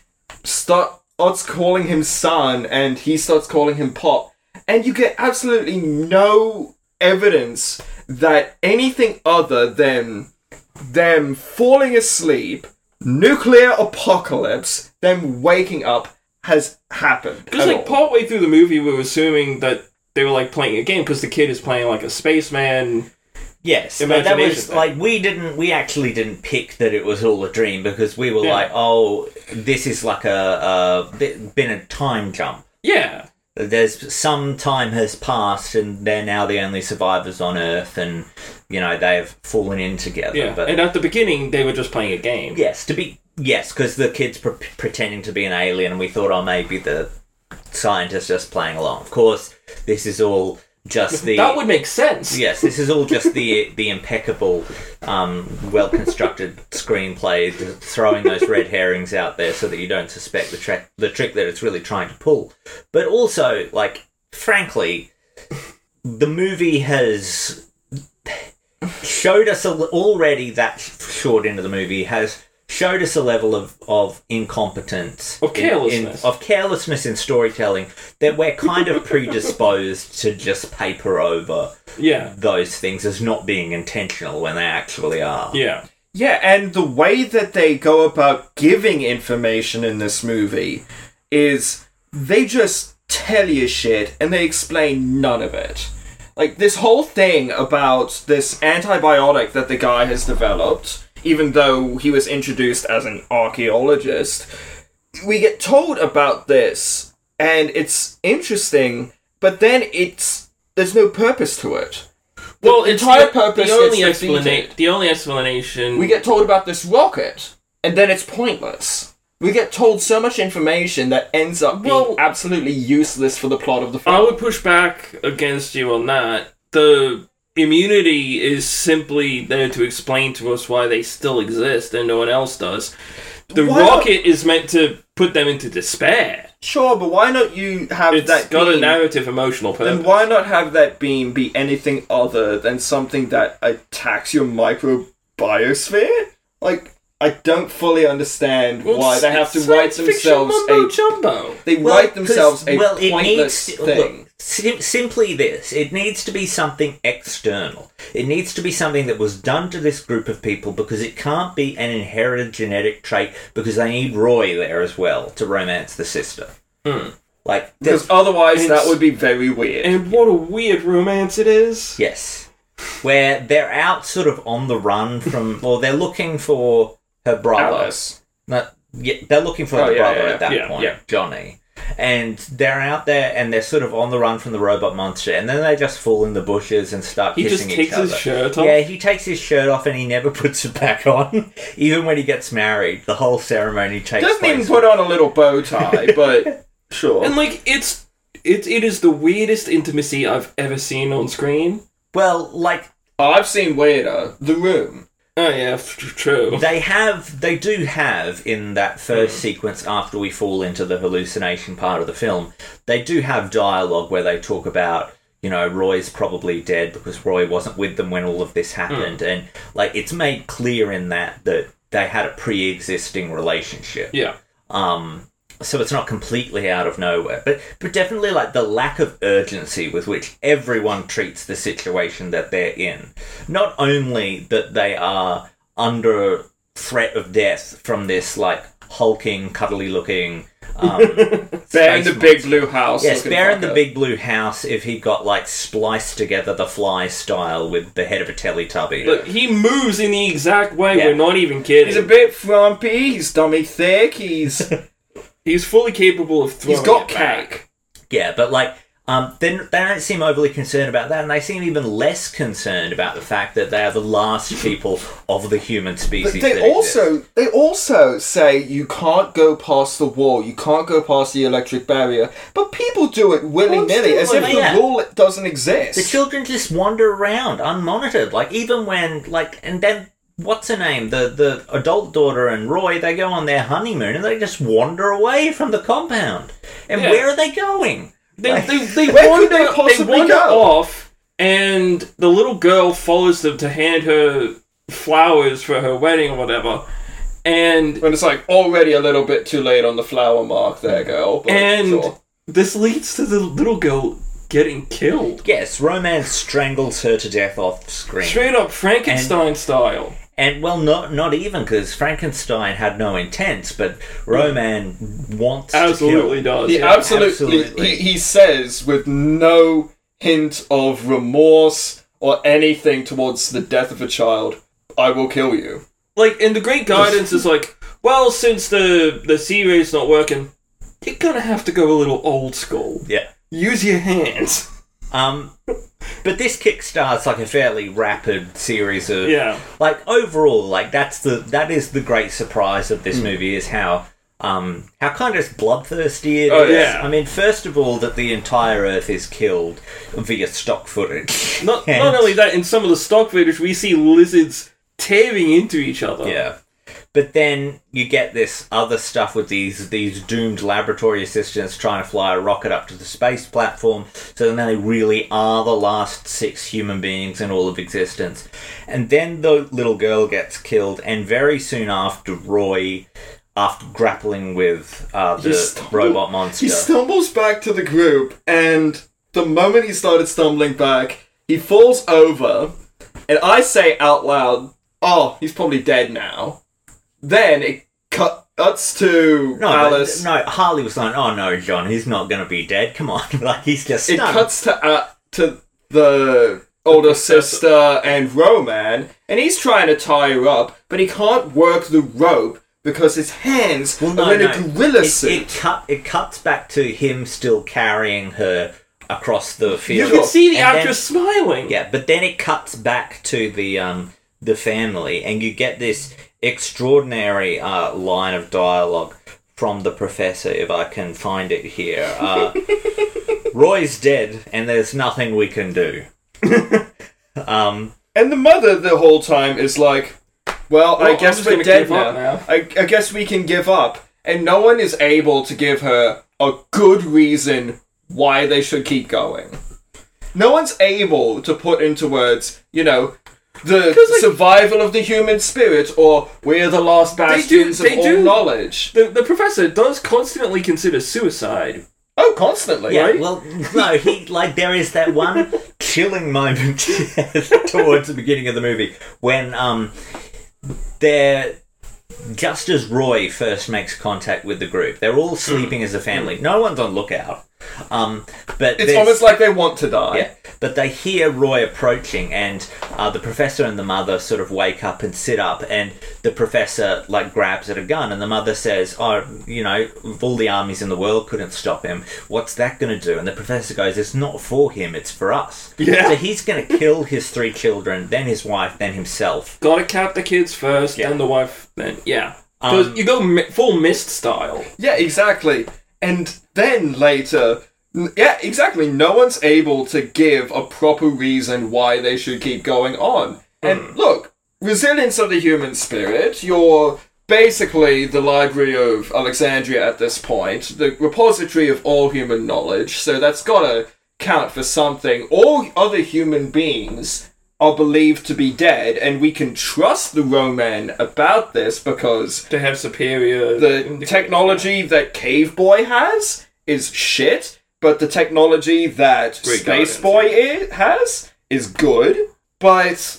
S3: Starts calling him son, and he starts calling him Pop, and you get absolutely no evidence that anything other than them falling asleep, nuclear apocalypse, them waking up has happened.
S1: Because
S3: at
S1: like
S3: all.
S1: partway through the movie, we were assuming that they were like playing a game because the kid is playing like a spaceman.
S2: Yes, but that
S1: Imagination
S2: was
S1: thing.
S2: like we didn't. We actually didn't pick that it was all a dream because we were
S1: Yeah.
S2: like, "Oh, this is like a, a bit- been a time jump."
S1: Yeah,
S2: There's some time has passed, and they're now the only survivors on Earth, and you know they've fallen in together.
S1: Yeah,
S2: but
S1: and at the beginning they were just playing a game.
S2: yes, to be yes, because the kid's pre- pretending to be an alien, and we thought, oh, maybe the scientist just playing along. Of course, this is all just the
S1: That would make sense.
S2: yes, this is all just the the impeccable, um, well constructed screenplay, throwing those red herrings out there so that you don't suspect the trick the trick that it's really trying to pull. But also, like, frankly, the movie has showed us a, already that short into the movie has showed us a level of, of incompetence
S1: Of carelessness.
S2: in, in, of carelessness in storytelling that we're kind of predisposed to just paper over
S1: Yeah.
S2: those things as not being intentional when they actually are.
S1: Yeah.
S3: Yeah, and the way that they go about giving information in this movie is they just tell you shit and they explain none of it. Like, this whole thing about this antibiotic that the guy has developed, even though he was introduced as an archaeologist, we get told about this, and it's interesting, but then it's there's no purpose to it. The
S1: Well, it's
S3: entire
S1: the,
S3: purpose
S1: the only
S3: gets defeated.
S1: explanation. The only explanation.
S3: We get told about this rocket, and then it's pointless. We get told so much information that ends up being
S1: Well-
S3: absolutely useless for the plot of the film.
S1: I would push back against you on that. The immunity is simply there to explain to us why they still exist and no one else does. The
S3: Why not-
S1: rocket is meant to put them into despair.
S3: Sure, but why not you have
S1: It's
S3: that
S1: got a
S3: beam-
S1: narrative emotional purpose.
S3: Then why not have that beam be anything other than something that attacks your microbiosphere? Like, I don't fully understand
S1: Well,
S3: why they have to
S1: it's
S3: write
S1: science fiction
S3: themselves
S1: mumbo
S3: a...
S1: jumbo.
S3: They
S2: Well,
S3: write themselves
S2: 'cause-
S3: a
S2: well, it
S3: pointless
S2: needs to-
S3: thing.
S2: look, sim- simply this. It needs to be something external. It needs to be something that was done to this group of people because it can't be an inherited genetic trait because they need Roy there as well to romance the sister.
S1: Hmm.
S2: Like,
S3: Because
S2: there's-
S3: otherwise
S1: And-
S3: that would be very weird.
S1: And what a weird romance it is.
S2: yes. Where they're out sort of on the run from, or they're looking for her brother.
S3: Alice.
S2: No, yeah, they're looking for
S3: Oh,
S2: the
S3: yeah,
S2: brother
S3: yeah,
S2: at that
S1: yeah,
S2: point,
S1: yeah.
S2: Johnny. And they're out there and they're sort of on the run from the robot monster, and then they just fall in the bushes and start
S1: He
S2: kissing
S1: just
S2: each
S1: takes
S2: other.
S1: his shirt off.
S2: Yeah, he takes his shirt off and he never puts it back on. Even when he gets married, the whole ceremony takes
S3: Doesn't
S2: place.
S3: even put on a little bow tie, but sure.
S1: And like it's it it is the weirdest intimacy I've ever seen on screen.
S2: Well, like,
S3: Oh, I've seen weirder. The Room.
S1: Oh yeah, f- true.
S2: they have, they do have in that first sequence after we fall into the hallucination part of the film, they do have dialogue where they talk about, you know, Roy's probably dead because Roy wasn't with them when all of this happened. And, like, it's made clear in that that they had a pre-existing relationship.
S1: Yeah.
S2: Um, so it's not completely out of nowhere, but but definitely like the lack of urgency with which everyone treats the situation that they're in. Not only that they are under threat of death from this like hulking, cuddly-looking um,
S3: Bear in
S2: space
S3: the big
S2: monster.
S3: blue house.
S2: Yes,
S3: looking
S2: Bear in the
S3: fucker.
S2: Big Blue House. If he got like spliced together the Fly style with the head of a Teletubby.
S1: But he moves in the exact way.
S2: Yeah.
S1: We're not even kidding.
S3: He's a bit frumpy. He's dummy thick. He's
S1: He's fully capable of throwing
S3: he's got
S1: it back.
S3: cake.
S2: Yeah, but like, um, they, they don't seem overly concerned about that, and they seem even less concerned about the fact that they are the last people of the human species.
S3: But they
S2: that
S3: also
S2: exist.
S3: they also say you can't go past the wall. You can't go past the electric barrier. But people do it willy nilly, as if
S2: Constantly,
S3: the
S2: yeah.
S3: rule doesn't exist.
S2: The children just wander around unmonitored, like even when like, and then what's her name, the the adult daughter and Roy, they go on their honeymoon and they just wander away from the compound. And
S1: Yeah.
S2: where are they going?
S1: They
S2: Like-
S1: they, they
S3: Where
S1: wander,
S3: could they possibly
S1: wander
S3: go?
S1: off, and the little girl follows them to hand her flowers for her wedding or whatever. And
S3: When it's like already a little bit too late on the flower mark there, girl. But
S1: and
S3: sure.
S1: this leads to the little girl getting killed.
S2: Yes, Romance strangles her to death off screen.
S1: Straight up Frankenstein style.
S2: And, well, not not even, because Frankenstein had no intent, but Roman wants
S1: Absolutely
S2: to kill.
S1: does.
S3: He
S1: yeah.
S3: absolutely,
S2: absolutely.
S3: He, he says with no hint of remorse or anything towards the death of a child, I will kill you.
S1: Like, and the great guidance is like, well, since the the C-ray's not working, you're gonna have to go a little old school.
S2: Yeah.
S1: Use your hands.
S2: Um, but this kickstarts like a fairly rapid series of
S1: Yeah.
S2: like overall, like that's the that is the great surprise of this mm. movie is how um how kind of bloodthirsty it
S1: oh,
S2: is.
S1: Yeah.
S2: I mean, first of all, that the entire Earth is killed via stock footage.
S1: Not
S2: And-
S1: not only that, in some of the stock footage, we see lizards tearing into each other.
S2: Yeah. But then you get this other stuff with these these doomed laboratory assistants trying to fly a rocket up to the space platform, so then they really are the last six human beings in all of existence. And then the little girl gets killed, and very soon after, Roy, after grappling with uh, the
S3: stumble-
S2: robot monster...
S3: He stumbles back to the group, and the moment he started stumbling back, he falls over, and I say out loud, oh, he's probably dead now. Then it cuts to
S2: no,
S3: Alice.
S2: But, no, Harley was like, oh no, John, he's not going to be dead. Come on. Like, he's just
S3: It
S2: stunned.
S3: cuts to uh, to the older sister and Roman, and he's trying to tie her up, but he can't work the rope because his hands
S2: well, no,
S3: are in
S2: no.
S3: a gorilla
S2: it,
S3: suit.
S2: It, cut, it cuts back to him still carrying her across the
S1: You
S2: field.
S1: can see the
S2: And
S1: actress
S2: then,
S1: smiling.
S2: Yeah, but then it cuts back to the um the family, and you get this extraordinary uh, line of dialogue from the professor, if I can find it here. Uh, Roy's dead, and there's nothing we can do. um,
S3: And the mother the whole time is like, well,
S1: Well,
S3: I
S1: I'm
S3: guess
S1: just
S3: we're
S1: gonna
S3: dead
S1: give up
S3: now.
S1: now.
S3: I, I guess we can give up. And no one is able to give her a good reason why they should keep going. No one's able to put into words, you know, the
S1: like,
S3: survival of the human spirit, or we're the last bastions
S1: they
S3: of all
S1: do.
S3: knowledge.
S1: The, the professor does constantly consider suicide.
S3: Oh, constantly,
S2: yeah,
S3: right?
S2: well, no, he like there is that one chilling moment towards the beginning of the movie when um they're just as Roy first makes contact with the group. They're all sleeping as a family. No one's on lookout. Um, but
S3: It's
S2: there's-
S3: almost like they want to die.
S2: Yeah, but they hear Roy approaching, and uh, the professor and the mother sort of wake up and sit up, and the professor like grabs at a gun, and the mother says, "Oh, you know, if all the armies in the world couldn't stop him, what's that going to do?" And the professor goes, "It's not for him; it's for us."
S1: Yeah.
S2: So he's going to kill his three children, then his wife, then himself.
S1: Gotta cap the kids first,
S2: Yeah.
S1: then the wife, then yeah. Because
S2: Um,
S1: you go mi- full Mist style.
S3: Yeah, exactly. And then later, n- yeah, exactly, no one's able to give a proper reason why they should keep going on. And look, resilience of the human spirit, you're basically the Library of Alexandria at this point, the repository of all human knowledge, so that's gotta count for something. All other human beings are believed to be dead, and we can trust the Roman about this because
S1: To have superior...
S3: the technology that Cave Boy has is shit, but the technology that
S1: Great
S3: Space
S1: guidance,
S3: Boy i- has is good. But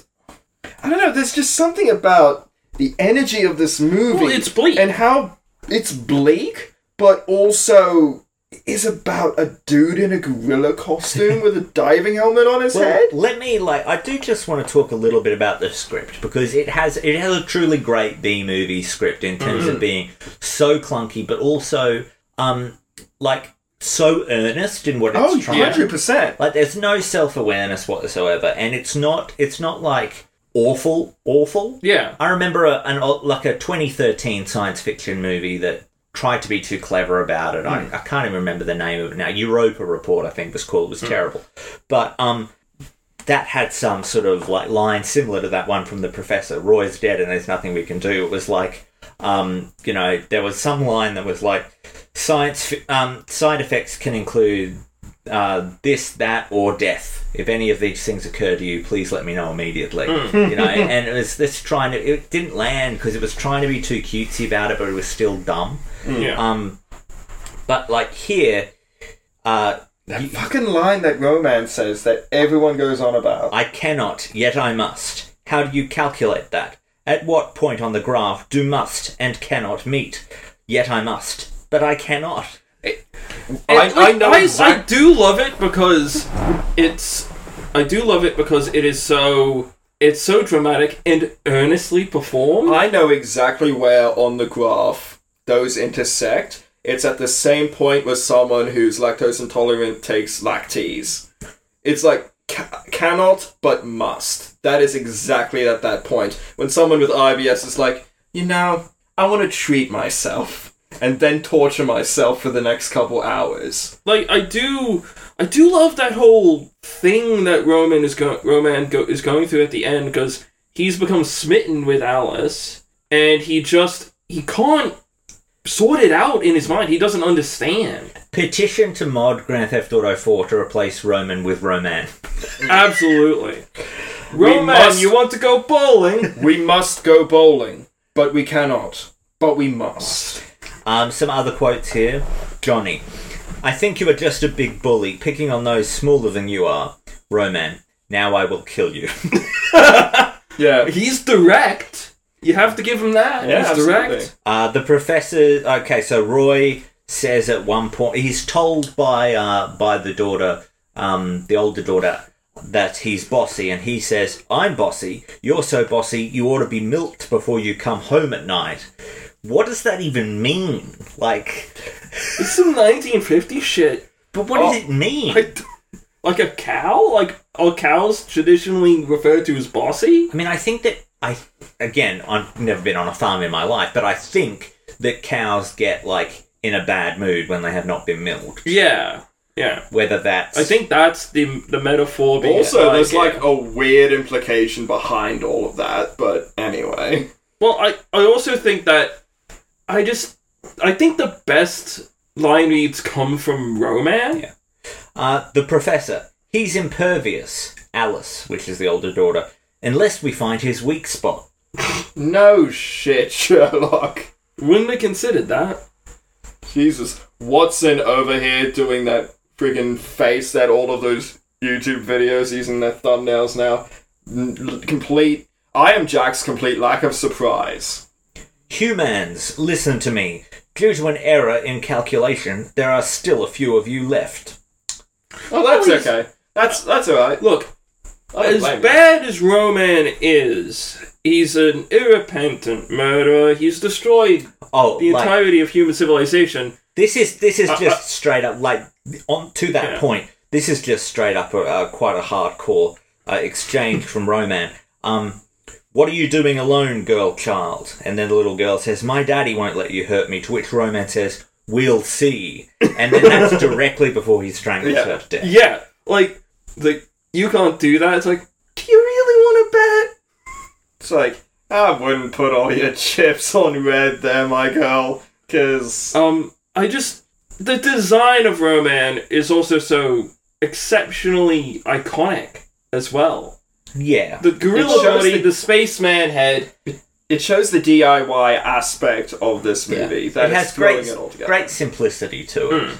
S3: I don't know. There's just something about the energy of this movie.
S1: Well, it's bleak.
S3: and how it's bleak, but also is about a dude in a gorilla costume with a diving helmet on his
S2: Well,
S3: head.
S2: let me like. I do just want to talk a little bit about the script because it has it has a truly great B movie script in terms
S3: Mm.
S2: of being so clunky, but also um like so earnest in what it's
S3: Oh,
S2: trying.
S3: one hundred percent.
S2: Like, there's no self awareness whatsoever, and it's not it's not like awful awful.
S1: Yeah.
S2: I remember a, an like a twenty thirteen science fiction movie that tried to be too clever about it. I, I can't even remember the name of it now. Europa Report, I think, was called. It was terrible, but um, that had some sort of like line similar to that one from the Professor. Roy's dead, and there's nothing we can do. It was like, um, you know, there was some line that was like, science fi- um, side effects can include uh, this, that, or death. If any of these things occur to you, please let me know immediately. You know, and it was this trying to. It didn't land because it was trying to be too cutesy about it, but it was still dumb.
S1: Yeah.
S2: Um, but like here, uh,
S3: That fucking line that Roman says that everyone goes on about.
S2: I cannot, yet I must. How do you calculate that? At what point on the graph do must and cannot meet? Yet I must, but I cannot.
S3: I,
S1: And,
S3: I
S1: like,
S3: know
S1: I,
S3: exactly.
S1: I do love it because it's. I do love it because it is so. It's so dramatic and earnestly performed.
S3: I know exactly where on the graph those intersect. it's at the same point where someone who's lactose intolerant takes Lactase. It's like, ca- cannot, but must. That is exactly at that point. When someone with I B S is like, you know, I want to treat myself, and then torture myself for the next couple hours.
S1: Like, I do... I do love that whole thing that Roman is, go- Roman go- is going through at the end, because he's become smitten with Alice, and he just... He can't sort it out in his mind. He doesn't understand.
S2: Petition to mod Grand Theft Auto four to replace Roman with Roman.
S1: Absolutely.
S3: We
S1: Roman,
S3: must-
S1: you want to go bowling?
S3: We must go bowling, but we cannot. But we must.
S2: Um, some other quotes here. Johnny, I think you are just a big bully, picking on those smaller than you are. Roman, now I will kill you.
S3: Yeah.
S1: He's direct. You have to give him that.
S3: Yeah,
S1: He's
S3: absolutely.
S1: direct.
S2: Uh, the professor... Okay, so Roy says at one point... He's told by uh, by the daughter, um, the older daughter, that he's bossy, and he says, I'm bossy. You're so bossy, you ought to be milked before you come home at night. What does that even mean? Like...
S1: It's some nineteen fifties shit.
S2: But what
S1: Oh,
S2: does it mean?
S1: I d- Like a cow? Like, are cows traditionally referred to as bossy?
S2: I mean, I think that I again, I've never been on a farm in my life, but I think that cows get like in a bad mood when they have not been milked.
S1: Yeah. Yeah.
S2: Whether that's
S1: I think that's the the metaphor being
S3: Also, there's
S1: yeah.
S3: like a weird implication behind all of that, but anyway.
S1: Well, I, I also think that I just I think the best line reads come from Roman.
S2: Yeah. uh, the professor. He's impervious. Alice, which is the older daughter, unless we find his weak spot.
S3: No shit, Sherlock.
S1: Wouldn't have considered that.
S3: Jesus. Watson over here doing that friggin' face that all of those YouTube videos using their thumbnails now. N- complete... I am Jack's complete lack of surprise.
S2: Humans, listen to me. Due to an error in calculation, there are still a few of you left.
S3: Oh, that's
S1: Well, he's-
S3: okay. That's that's alright.
S1: Look,
S3: I don't
S1: as
S3: blame you.
S1: bad as Roman is, he's an irrepentant murderer. He's destroyed
S2: Oh,
S1: the
S2: like,
S1: entirety of human civilization.
S2: this is this is
S1: Uh,
S2: just
S1: uh,
S2: straight up like on to that
S1: Yeah.
S2: point. This is just straight up a, uh, quite a hardcore uh, exchange from Roman. Um, what are you doing alone, girl child? And then the little girl says, "My daddy won't let you hurt me." To which Roman says, "We'll see." And then that's directly before he strangles
S3: Yeah.
S2: her to death.
S1: Yeah, like, like you can't do that. It's like, do you really want to bet?
S3: It's like, I wouldn't put all your chips on red there, my girl, because...
S1: Um, I just the design of Roman is also so exceptionally iconic as well.
S2: Yeah.
S1: The gorilla
S3: It shows
S1: body,
S3: the-
S1: the spaceman head.
S3: It shows the D I Y aspect of this movie.
S2: Yeah.
S3: That
S2: it
S3: is
S2: has
S3: throwing
S2: great,
S3: it all together.
S2: great simplicity to it.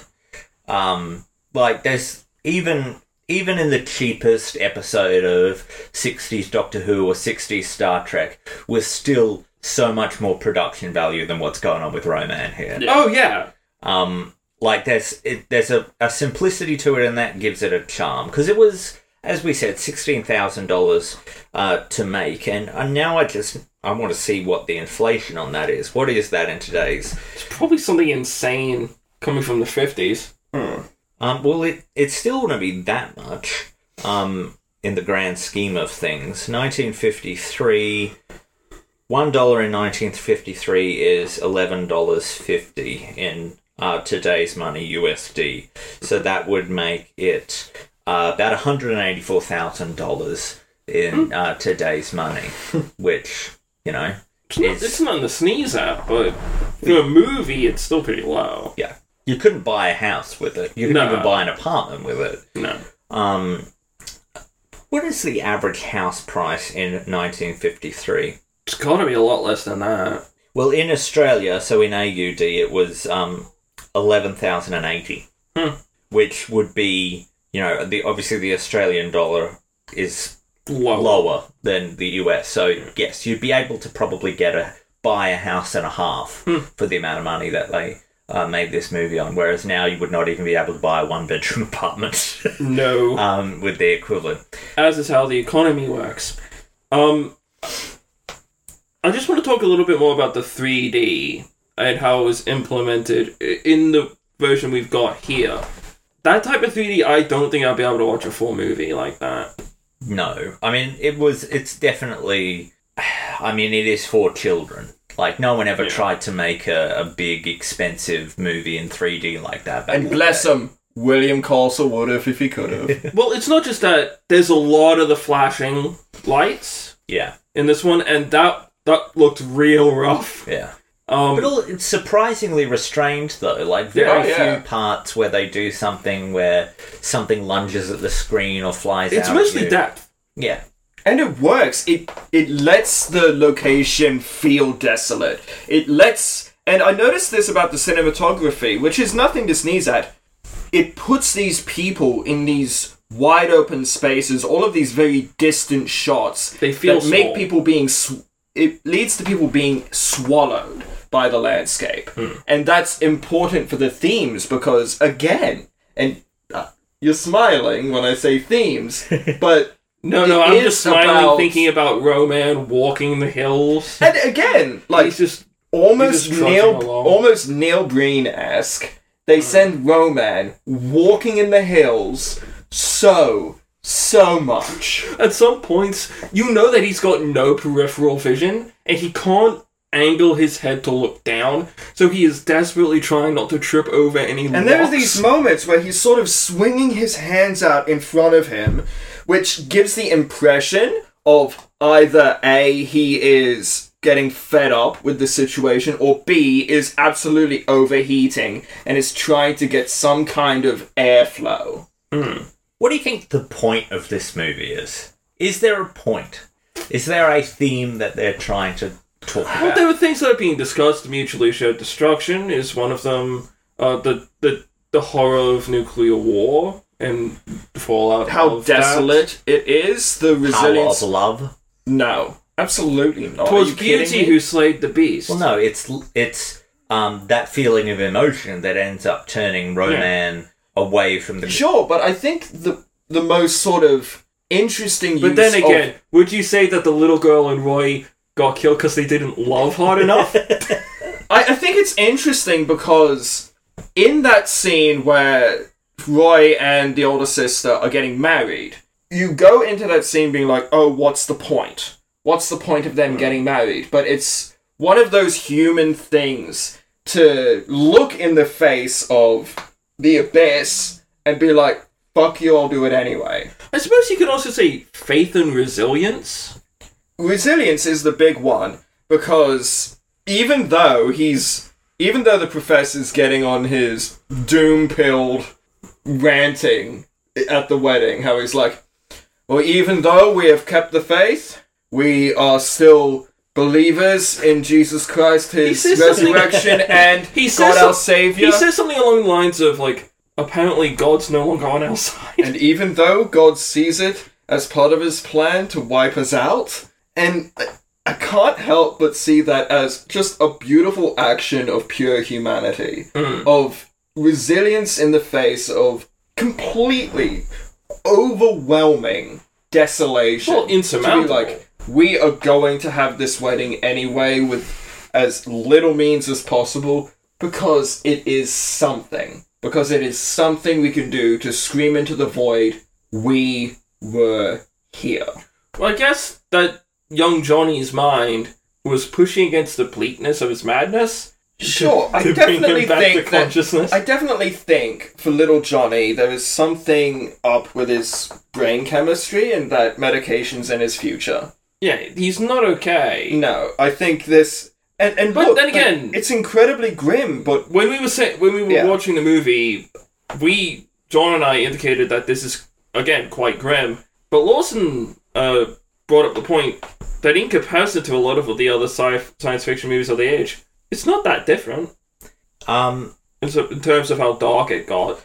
S2: Um, like there's even even in the cheapest episode of sixties Doctor Who or sixties Star Trek, was still so much more production value than what's going on with Roman here.
S3: Yeah.
S1: Oh yeah,
S2: Um, like there's it, there's a, a simplicity to it, and that gives it a charm because it was, as we said, sixteen thousand dollars uh, to make, and, and now I just I want to see what the inflation on that is. What is that in today's?
S1: it's probably something insane coming from the fifties.
S3: Hmm.
S2: Um, well, it it's still going to be that much. Um, in the grand scheme of things, nineteen fifty-three. One dollar in nineteen fifty-three is eleven dollars fifty in uh, today's money, U S D. So that would make it uh, about one hundred eighty-four thousand dollars in uh, today's money, which, you know,
S1: It's not,
S2: is...
S1: it's not to sneeze at, but for a movie, it's still pretty low.
S2: Yeah. You couldn't buy a house with it. You couldn't
S1: No.
S2: even buy an apartment with it.
S1: No.
S2: Um, what is the average house price in nineteen fifty-three?
S1: It's got to be a lot less than that.
S2: Well, in Australia, so in A U D, it was um, eleven thousand eighty,
S1: Hmm.
S2: which would be, you know, the obviously the Australian dollar is
S1: Low.
S2: lower than the U S. So yes, you'd be able to probably get a buy a house and a half
S1: Hmm.
S2: for the amount of money that they uh, made this movie on. Whereas now you would not even be able to buy a one bedroom apartment
S1: No.
S2: um, with the equivalent.
S1: As is how the economy works. Um, I just want to talk a little bit more about the three D and how it was implemented in the version we've got here, that type of three D, I don't think I'll be able to watch a full movie like that.
S2: No. I mean, it was, it's definitely, I mean, it is for children. Like, no one ever
S1: Yeah.
S2: tried to make a, a big, expensive movie in three D like that. back
S3: And
S2: in the
S3: bless
S2: day.
S3: him, William Castle would have if he could have.
S1: Well, it's not just that. There's a lot of the flashing lights
S2: Yeah,
S1: in this one, and that that looked real rough.
S2: yeah.
S1: Um,
S2: But all, it's surprisingly restrained, though. Like, very
S3: Yeah, yeah.
S2: few parts where they do something where something lunges at the screen or flies
S1: it's
S2: out
S1: mostly
S2: at you.
S1: depth.
S2: Yeah.
S3: And it works. It it lets the location feel desolate. It lets, and I noticed this about the cinematography, which is nothing to sneeze at. It puts these people in these wide open spaces, all of these very distant shots.
S1: They feel
S3: that make
S1: small.
S3: people being. Sw- it leads to people being swallowed by the landscape, and that's important for the themes because again, and uh, you're smiling when I say themes, but.
S1: No, no,
S3: It
S1: I'm
S3: is
S1: just smiling
S3: about-
S1: thinking about Roman walking the hills.
S3: And again, like
S1: He's just
S3: almost
S1: he's just trudging
S3: Neil,
S1: along.
S3: almost Neil Breen-esque. They send Roman walking in the hills so, so much.
S1: at some points, you know that he's got no peripheral vision, and he can't angle his head to look down, so he is desperately trying not to trip over any
S3: And there are
S1: rocks.
S3: these moments where he's sort of swinging his hands out in front of him, which gives the impression of either A, he is getting fed up with the situation, or B, is absolutely overheating and is trying to get some kind of airflow.
S2: What do you think the point of this movie is? Is there a point? Is there a theme that they're trying to talk
S1: Well,
S2: about?
S1: there were things that are being discussed. Mutually shared destruction is one of them. Uh, the the the horror of nuclear war and the fallout.
S3: How
S1: of that.
S3: desolate it is, the
S2: Power
S3: resilience.
S2: of love?
S3: No, absolutely not. Are
S1: Twas
S3: you kidding
S1: beauty
S3: me?
S1: who slayed the beast.
S2: Well, no, it's it's um that feeling of emotion that ends up turning Roman away from the.
S3: Sure, but I think the the most sort of interesting
S1: But
S3: use
S1: then
S3: of-
S1: again, would you say that the little girl and Roy got killed because they didn't love hard enough?
S3: I, I think it's interesting because in that scene where Roy and the older sister are getting married, you go into that scene being like, oh, what's the point? What's the point of them getting married? But it's one of those human things to look in the face of the abyss and be like, fuck you, I'll do it anyway.
S1: I suppose you could also say faith and resilience.
S3: Resilience is the big one because even though he's even though the professor's getting on his doom-pilled ranting at the wedding, how he's like, well, even though we have kept the faith, we are still believers in Jesus Christ, his
S1: says something-
S3: resurrection, and
S1: He says
S3: God
S1: some-
S3: our Savior.
S1: He says something along the lines of like, apparently God's no longer on our side.
S3: And even though God sees it as part of his plan to wipe us out, and I- I can't help but see that as just a beautiful action of pure humanity, of resilience in the face of completely overwhelming desolation.
S1: Well,
S3: To
S1: insurmountable.
S3: be like, we are going to have this wedding anyway with as little means as possible because it is something. Because it is something we can do to scream into the void, we were here.
S1: Well, I guess that young Johnny's mind was pushing against the bleakness of his madness.
S3: Sure, I
S1: to bring
S3: definitely
S1: him back
S3: think
S1: to
S3: that-
S1: consciousness.
S3: I definitely think for little Johnny there is something up with his brain chemistry and that medication's in his future.
S1: Yeah, he's not okay.
S3: No, I think this and and
S1: But
S3: look,
S1: then
S3: like,
S1: again-
S3: it's incredibly grim, but
S1: When we were sa- when we were
S3: Yeah.
S1: watching the movie, we John and I indicated that this is again quite grim. But Lawson uh, brought up the point that in comparison to a lot of the other sci- science fiction movies of the age, it's not that different
S2: Um,
S1: in, so- in terms of how dark it got.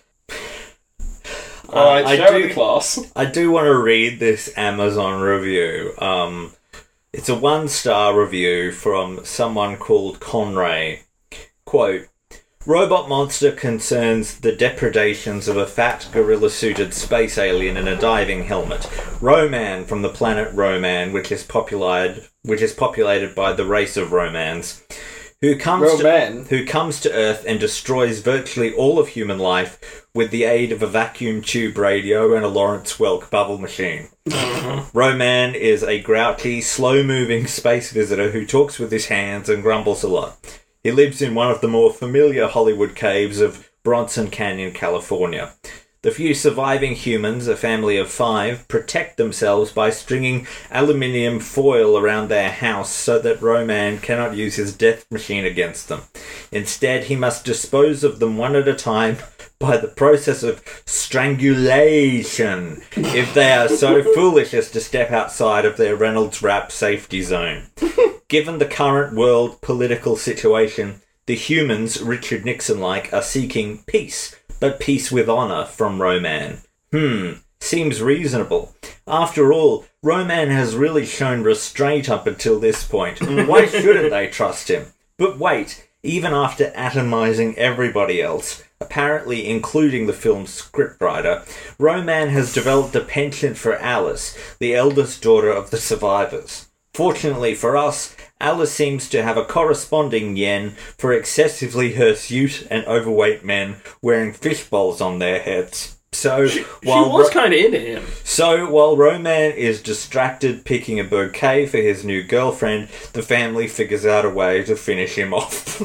S3: alright,
S2: I
S3: share
S2: do-
S3: with the class.
S2: I do want to read this Amazon review. Um, it's a one-star review from someone called Conray. Quote, Robot Monster concerns the depredations of a fat, gorilla-suited space alien in a diving helmet. Roman from the planet Roman, which is populated, which is populated by the race of Romans, who comes to,
S3: Roman.
S2: who comes to Earth and destroys virtually all of human life with the aid of a vacuum tube radio and a Lawrence Welk bubble machine. Roman is a grouchy, slow-moving space visitor who talks with his hands and grumbles a lot. He lives in one of the more familiar Hollywood caves of Bronson Canyon, California. The few surviving humans, a family of five, protect themselves by stringing aluminium foil around their house so that Roman cannot use his death machine against them. Instead, he must dispose of them one at a time by the process of strangulation if they are so foolish as to step outside of their Reynolds Wrap safety zone. Given the current world political situation, the humans, Richard Nixon-like, are seeking peace, but peace with honour from Roman. Hmm, seems reasonable. After all, Roman has really shown restraint up until this point. Why shouldn't they trust him? But wait, even after atomising everybody else, apparently including the film's scriptwriter, Roman has developed a penchant for Alice, the eldest daughter of the survivors. Fortunately for us, Alice seems to have a corresponding yen for excessively hirsute and overweight men wearing fish bowls on their heads. So
S1: She,
S2: while
S1: she was
S2: Ro-
S1: kind of into him.
S2: so while Roman is distracted picking a bouquet for his new girlfriend, the family figures out a way to finish him off.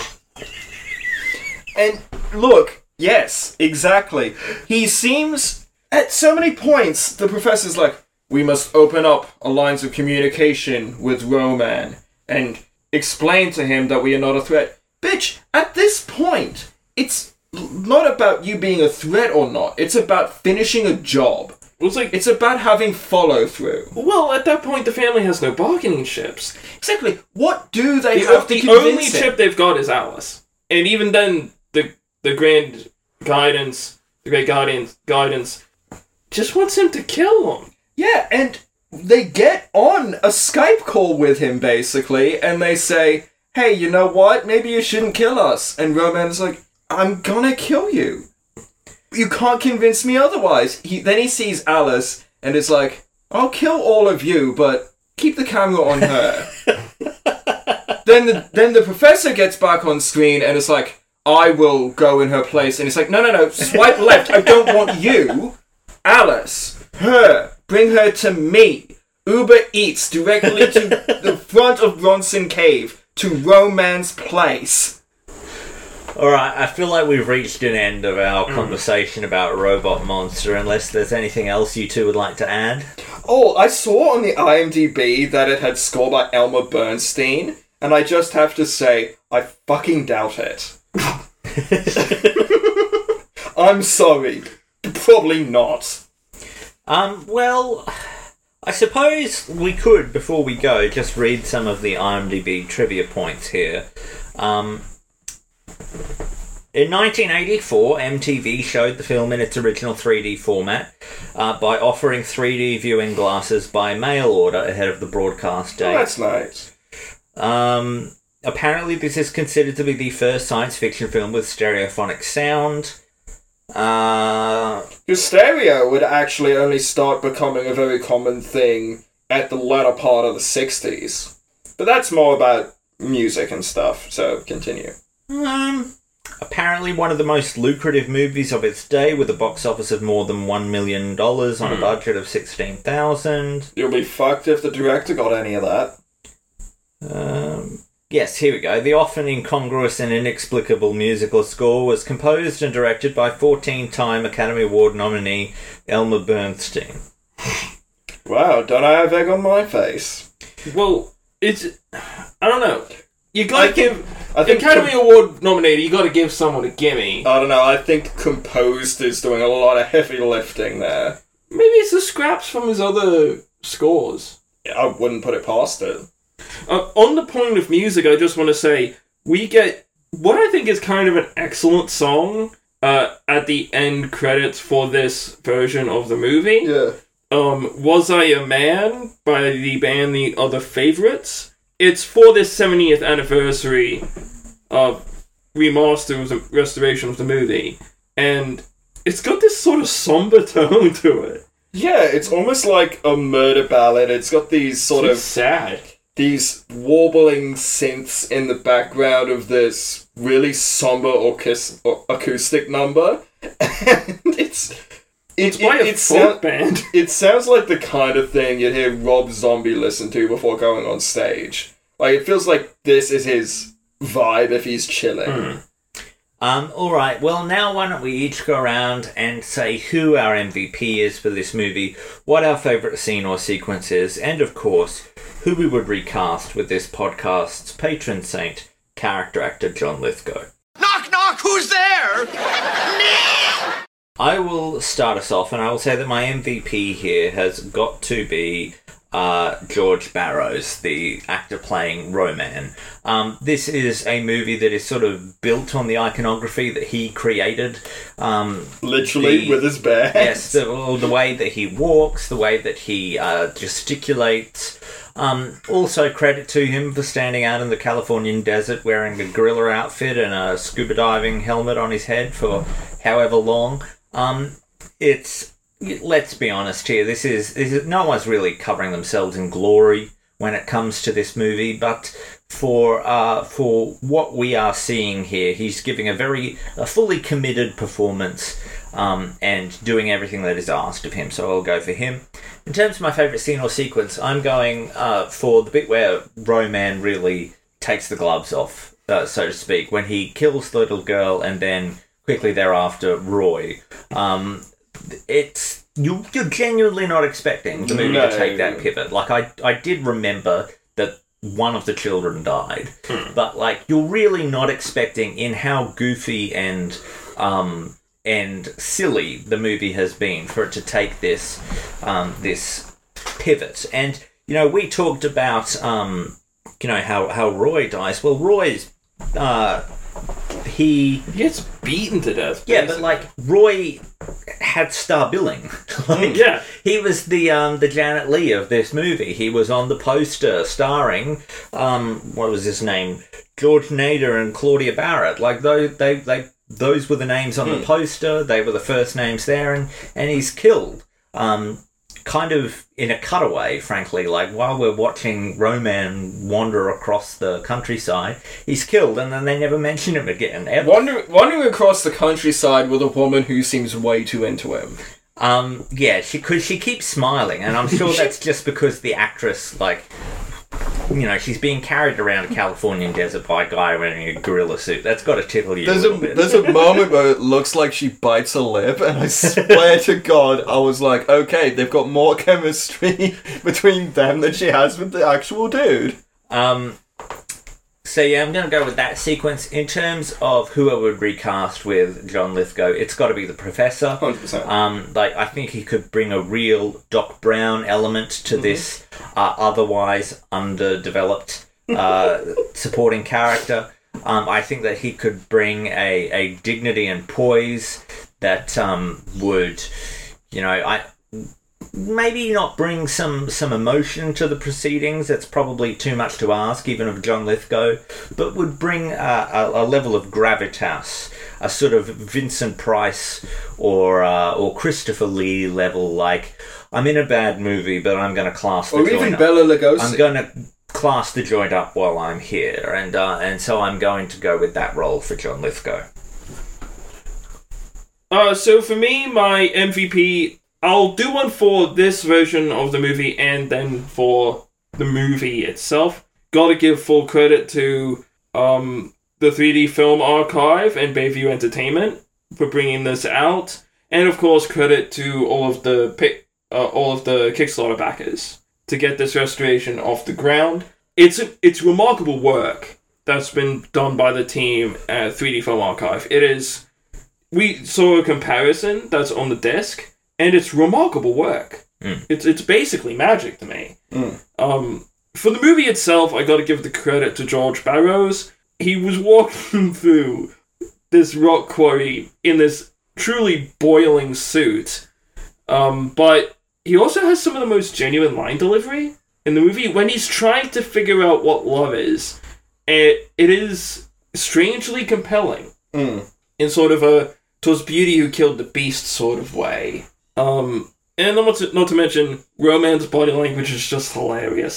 S3: And look, yes, exactly. He seems, at so many points, the professor's like, we must open up a lines of communication with Roman and explain to him that we are not a threat. Bitch, at this point, it's not about you being a threat or not. It's about finishing a job.
S1: It was like,
S3: It's about having follow-through.
S1: well, at that point, the family has no bargaining chips.
S3: Exactly. What do they
S1: The,
S3: have to
S1: the
S3: convince
S1: only
S3: him?
S1: chip they've got is Alice. And even then, the the grand guidance, the great guidance, guidance, just wants him to kill him.
S3: Yeah, and they get on a Skype call with him, basically, and they say, hey, you know what? Maybe you shouldn't kill us. And Roman's like, I'm gonna kill you. You can't convince me otherwise. He Then he sees Alice, and is like, I'll kill all of you, but keep the camera on her. then, the, then the professor gets back on screen, and is like, I will go in her place. And it's like, no, no, no, swipe left. I don't want you. Alice, her, bring her to me. Uber Eats directly to the front of Bronson Cave, to Roman's place.
S2: Alright, I feel like we've reached an end of our conversation about Robot Monster, unless there's anything else you two would like to add.
S3: Oh, I saw on the IMDb that it had score by Elmer Bernstein, and I just have to say, I fucking doubt it. I'm sorry. Probably not.
S2: Um, well, I suppose we could, before we go, just read some of the IMDb trivia points here. Um, in nineteen eighty-four, M T V showed the film in its original three D format uh, by offering three D viewing glasses by mail order ahead of the broadcast
S3: Oh,
S2: date.
S3: that's nice.
S2: Um, apparently, this is considered to be the first science fiction film with stereophonic sound. Uh,
S3: Because stereo would actually only start becoming a very common thing at the latter part of the sixties. But that's more about music and stuff, so continue.
S2: um, apparently one of the most lucrative movies of its day, with a box office of more than one million dollars on a budget of sixteen thousand dollars.
S3: You'll be fucked if the director got any of that.
S2: Um, yes, here we go. The often incongruous and inexplicable musical score was composed and directed by fourteen-time Academy Award nominee Elmer Bernstein.
S3: Wow, don't I have egg on my face?
S1: Well, it's, I don't know. You gotta
S3: I think-
S1: give,
S3: I think
S1: Academy
S3: com-
S1: Award nominated, you gotta give someone a gimme.
S3: I don't know, I think composed is doing a lot of heavy lifting there.
S1: Maybe it's the scraps from his other scores.
S3: I wouldn't put it past it.
S1: Uh, on the point of music, I just want to say, we get what I think is kind of an excellent song uh, at the end credits for this version of the movie.
S3: Yeah.
S1: Um, Was I a Man by the band The Other Favorites. It's for this seventieth anniversary of remaster, of the restoration of the movie. And it's got this sort of somber tone to it.
S3: Yeah, it's almost like a murder ballad. It's got these sort
S1: It's
S3: of
S1: sad.
S3: these warbling synths in the background of this really somber orchest- or acoustic number. And it's...
S1: It's
S3: It,
S1: by
S3: it,
S1: a
S3: it,
S1: folk
S3: sou-
S1: band.
S3: it sounds like the kind of thing you'd hear Rob Zombie listen to before going on stage. Like, it feels like this is his vibe if he's chilling.
S1: Mm.
S2: Um, alright, well now why don't we each go around and say who our M V P is for this movie, what our favourite scene or sequence is, and of course, who we would recast with this podcast's patron saint, character actor John Lithgow.
S6: Knock, knock, who's there?
S2: I will start us off, and I will say that my M V P here has got to be uh, George Barrows, the actor playing Roman. Um, this is a movie that is sort of built on the iconography that he created. Um,
S3: Literally,
S2: the-
S3: with his bare
S2: Yes,
S3: hands.
S2: the, well, the way that he walks, the way that he uh, gesticulates. Um, also, credit to him for standing out in the Californian desert wearing a gorilla outfit and a scuba diving helmet on his head for however long. Um, it's, let's be honest here, this is, this is, no one's really covering themselves in glory when it comes to this movie, but for, uh, for what we are seeing here, he's giving a very, a fully committed performance, um, and doing everything that is asked of him, so I'll go for him. In terms of my favourite scene or sequence, I'm going, uh, for the bit where Roman really takes the gloves off, uh, so to speak, when he kills the little girl and then quickly thereafter, Roy. Um, it's you, you're genuinely not expecting the movie
S3: No.
S2: to take that pivot. Like I, I did remember that one of the children died,
S1: Hmm.
S2: but like you're really not expecting in how goofy and um and silly the movie has been for it to take this um this pivot. And you know, we talked about um you know how how Roy dies. Well, Roy's uh. He
S1: He gets beaten to death.
S2: yeah, but
S1: basically.
S2: like Roy had star billing. Like,
S1: Yeah.
S2: he was the um the Janet Leigh of this movie. He was on the poster starring um what was his name, George Nader and Claudia Barrett. Like those they they those were the names on the poster. They were the first names there, and and he's killed. Um. Kind of in a cutaway, frankly, like while we're watching Roman wander across the countryside, he's killed, and then they never mention him again. Ever.
S3: Wandering, wandering across the countryside with a woman who seems way too into him.
S2: Um, yeah, she because she keeps smiling, and I'm sure that's just because the actress, like, you know, she's being carried around a Californian desert by a guy wearing a gorilla suit. That's got to tickle you
S3: There's
S2: a
S3: a,
S2: little bit.
S3: there's a moment where it looks like she bites a lip, and I swear to God, I was like, okay, they've got more chemistry between them than she has with the actual dude.
S2: Um, so yeah, I'm going to go with that sequence. In terms of who I would recast with John Lithgow, it's got to be the Professor.
S3: one hundred percent.
S2: Um, like I think he could bring a real Doc Brown element to this uh, otherwise underdeveloped uh, supporting character. Um, I think that he could bring a, a dignity and poise that um, would, you know, I maybe not bring some, some emotion to the proceedings. That's probably too much to ask, even of John Lithgow, but would bring a, a, a level of gravitas, a sort of Vincent Price or uh, or Christopher Lee level. Like, I'm in a bad movie, but I'm going to class the
S3: Or
S2: joint
S3: even
S2: up.
S3: Bela Lugosi.
S2: I'm going to class the joint up while I'm here, and uh, and so I'm going to go with that role for John Lithgow.
S1: Uh, so for me, my M V P, I'll do one for this version of the movie and then for the movie itself. Gotta give full credit to um, the three D Film Archive and Bayview Entertainment for bringing this out, and of course credit to all of the pic- uh, all of the Kickstarter backers to get this restoration off the ground. It's it's remarkable work that's been done by the team at three D Film Archive. It is. We saw a comparison that's on the disc, and it's remarkable work.
S2: Mm.
S1: It's it's basically magic to me.
S3: Mm.
S1: Um, for the movie itself, I got to give the credit to George Barrows. He was walking through this rock quarry in this truly boiling suit, um, but he also has some of the most genuine line delivery in the movie when he's trying to figure out what love is. It it is strangely compelling
S3: Mm.
S1: in sort of a "'twas beauty who killed the beast" sort of way. Um, and not to, not to mention, Roman's body language is just hilarious.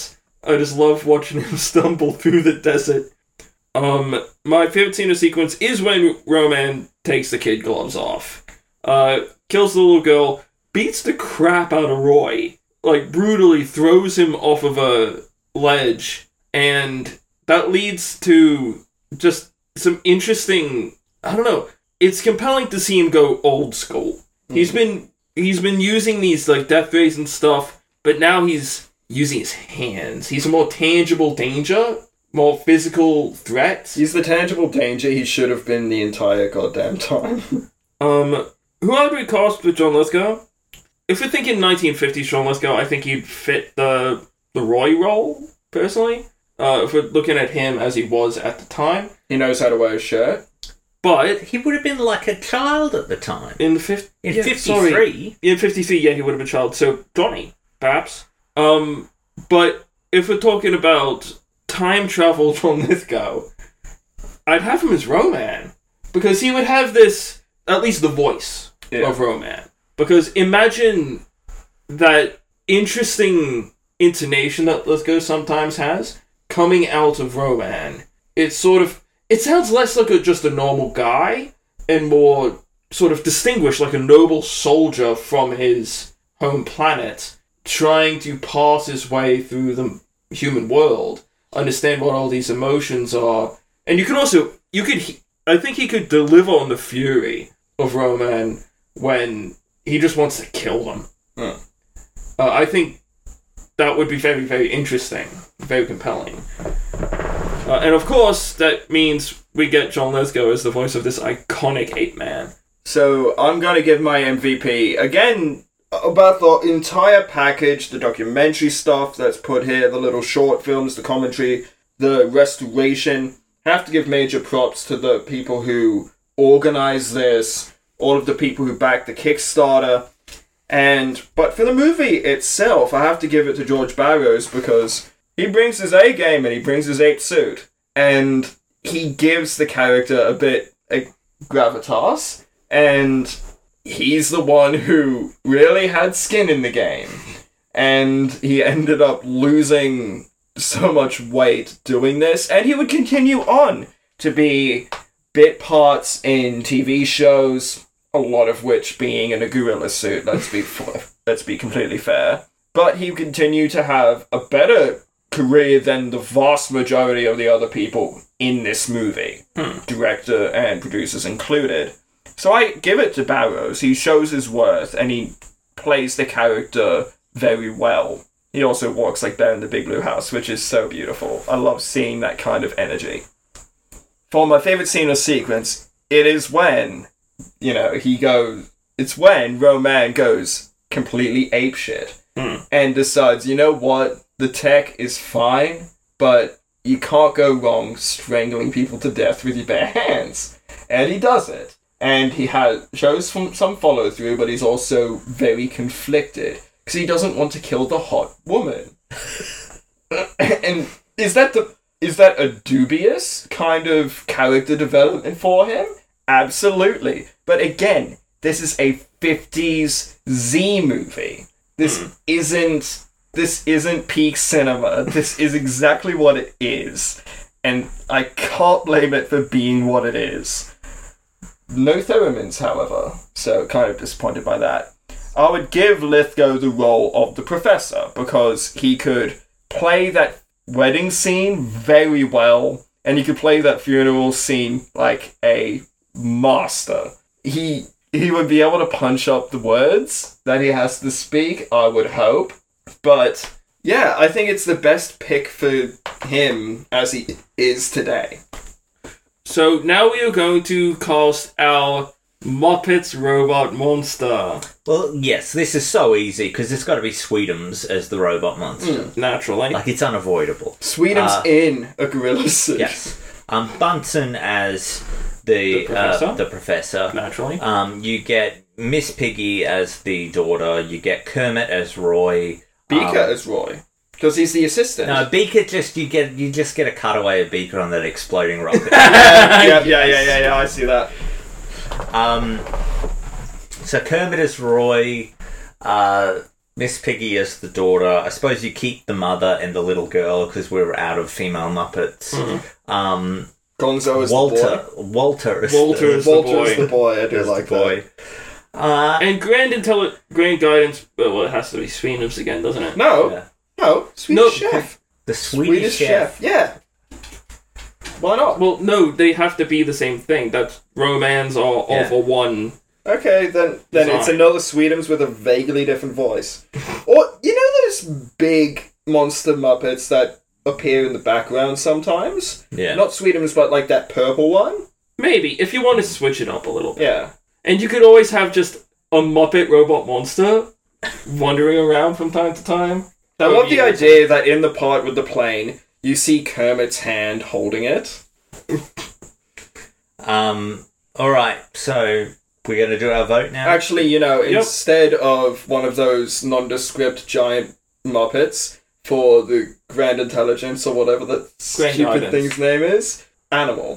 S1: I just love watching him stumble through the desert. Um, my favorite scene or sequence is when Roman takes the kid gloves off. Uh, kills the little girl, beats the crap out of Roy, like brutally throws him off of a ledge, and that leads to just some interesting, I don't know, it's compelling to see him go old school. Mm. He's been he's been using these like death rays and stuff, but now he's using his hands. He's a more tangible danger, more physical threat.
S3: He's the tangible danger he should have been the entire goddamn time.
S1: um, who I would we cast with John Lithgow? If we're thinking nineteen fifties John Lithgow, I think he'd fit the the Roy role, personally. Uh, if we're looking at him as he was at the time.
S3: He knows how to wear a shirt.
S1: But
S2: he would have been like a child at the time.
S1: In the fifth,
S2: in
S1: yeah,
S2: fifty-three,
S1: sorry. in fifty-three, yeah, he would have been a child. So Johnny, perhaps. Um, but if we're talking about time travel John Lithgow, I'd have him as Roman, because he would have this, at least the voice yeah. of Roman. Because imagine that interesting intonation that Lithgow sometimes has coming out of Roman. It's sort of, it sounds less like a, just a normal guy and more sort of distinguished, like a noble soldier from his home planet, trying to pass his way through the human world, understand what all these emotions are. And you can also, you could, I think he could deliver on the fury of Roman when he just wants to kill them.
S3: Hmm.
S1: Uh, I think that would be very, very interesting, very compelling. Uh, and of course, that means we get John Lithgow as the voice of this iconic ape-man.
S3: So, I'm going to give my M V P, again, about the entire package, the documentary stuff that's put here, the little short films, the commentary, the restoration. I have to give major props to the people who organized this, all of the people who backed the Kickstarter. And but for the movie itself, I have to give it to George Barrows, because he brings his A game and he brings his ape suit, and he gives the character a bit of gravitas, and he's the one who really had skin in the game, and he ended up losing so much weight doing this, and he would continue on to be bit parts in T V shows, a lot of which being in a gorilla suit, let's be let's be completely fair. But he continued to have a better career than the vast majority of the other people in this movie,
S1: hmm.
S3: director and producers included. So I give it to Barrows. He shows his worth, and he plays the character very well. He also walks like Bear in the Big Blue House, which is so beautiful. I love seeing that kind of energy. For my favourite scene or sequence, it is when, you know, he goes... It's when Roman goes completely apeshit
S1: mm.
S3: and decides, you know what, the tech is fine, but you can't go wrong strangling people to death with your bare hands. And he does it. And he has shows some, some follow-through, but he's also very conflicted, because he doesn't want to kill the hot woman. And is that the is that a dubious kind of character development for him? Absolutely. But again, this is a fifties Z movie. This
S1: mm.
S3: isn't this isn't peak cinema. This is exactly what it is. And I can't blame it for being what it is. No Theremins, however, so kind of disappointed by that. I would give Lithgow the role of the professor, because he could play that wedding scene very well, and he could play that funeral scene like a master. He he would be able to punch up the words that he has to speak, I would hope. But yeah, I think it's the best pick for him as he is today.
S1: So now we are going to cast our Muppets Robot Monster.
S2: Well, yes, this is so easy, because it's got to be Sweetums as the robot monster.
S1: Mm, naturally.
S2: Like, it's unavoidable.
S3: Sweetums
S2: uh,
S3: in a gorilla suit.
S2: Yes. Um, Bunsen as the,
S1: The professor.
S2: Uh, the professor.
S1: Naturally.
S2: Um, you get Miss Piggy as the daughter. You get Kermit as Roy.
S3: Beaker
S2: um,
S3: as Roy. Because he's the assistant.
S2: No, Beaker just you get you just get a cutaway of Beaker on that exploding rocket.
S3: yeah, yeah, yeah, yeah, yeah, I see that.
S2: Um, so Kermit as Roy, uh, Miss Piggy as the daughter. I suppose you keep the mother and the little girl because we're out of female Muppets.
S1: Mm-hmm.
S2: Um,
S3: Gonzo is
S2: Walter,
S3: the boy.
S2: Walter is
S1: Walter
S2: the,
S1: is the
S3: Walter
S1: boy.
S3: is the boy. I do
S2: is
S3: like
S2: the boy.
S3: that.
S2: Uh,
S1: And Grand Intelli- Grand Guidance, well, it has to be Sweeney's again, doesn't it?
S3: No,
S2: yeah.
S3: no, Swedish
S1: No.
S3: Chef.
S2: The Swedish,
S3: Swedish
S2: chef.
S3: Chef. Yeah. Why not?
S1: Well, no, they have to be the same thing. That's romance or
S2: Yeah.
S1: all for one.
S3: Okay, then then it's
S1: Design.
S3: another Sweetums with a vaguely different voice. Or you know those big monster Muppets that appear in the background sometimes?
S2: Yeah.
S3: Not Sweetums, but like that purple one?
S1: Maybe, if you want to switch it up a little bit.
S3: Yeah.
S1: And you could always have just a Muppet robot monster wandering around from time to time.
S3: I
S1: That would
S3: love
S1: be
S3: the idea that in the part with the plane, you see Kermit's hand holding it.
S2: Um. All right. So we're going to do our vote now.
S3: Actually, you know,
S1: Yep.
S3: instead of one of those nondescript giant Muppets for the Grand Intelligence or whatever that
S1: Grand
S3: stupid
S1: Guidance.
S3: thing's name is, Animal.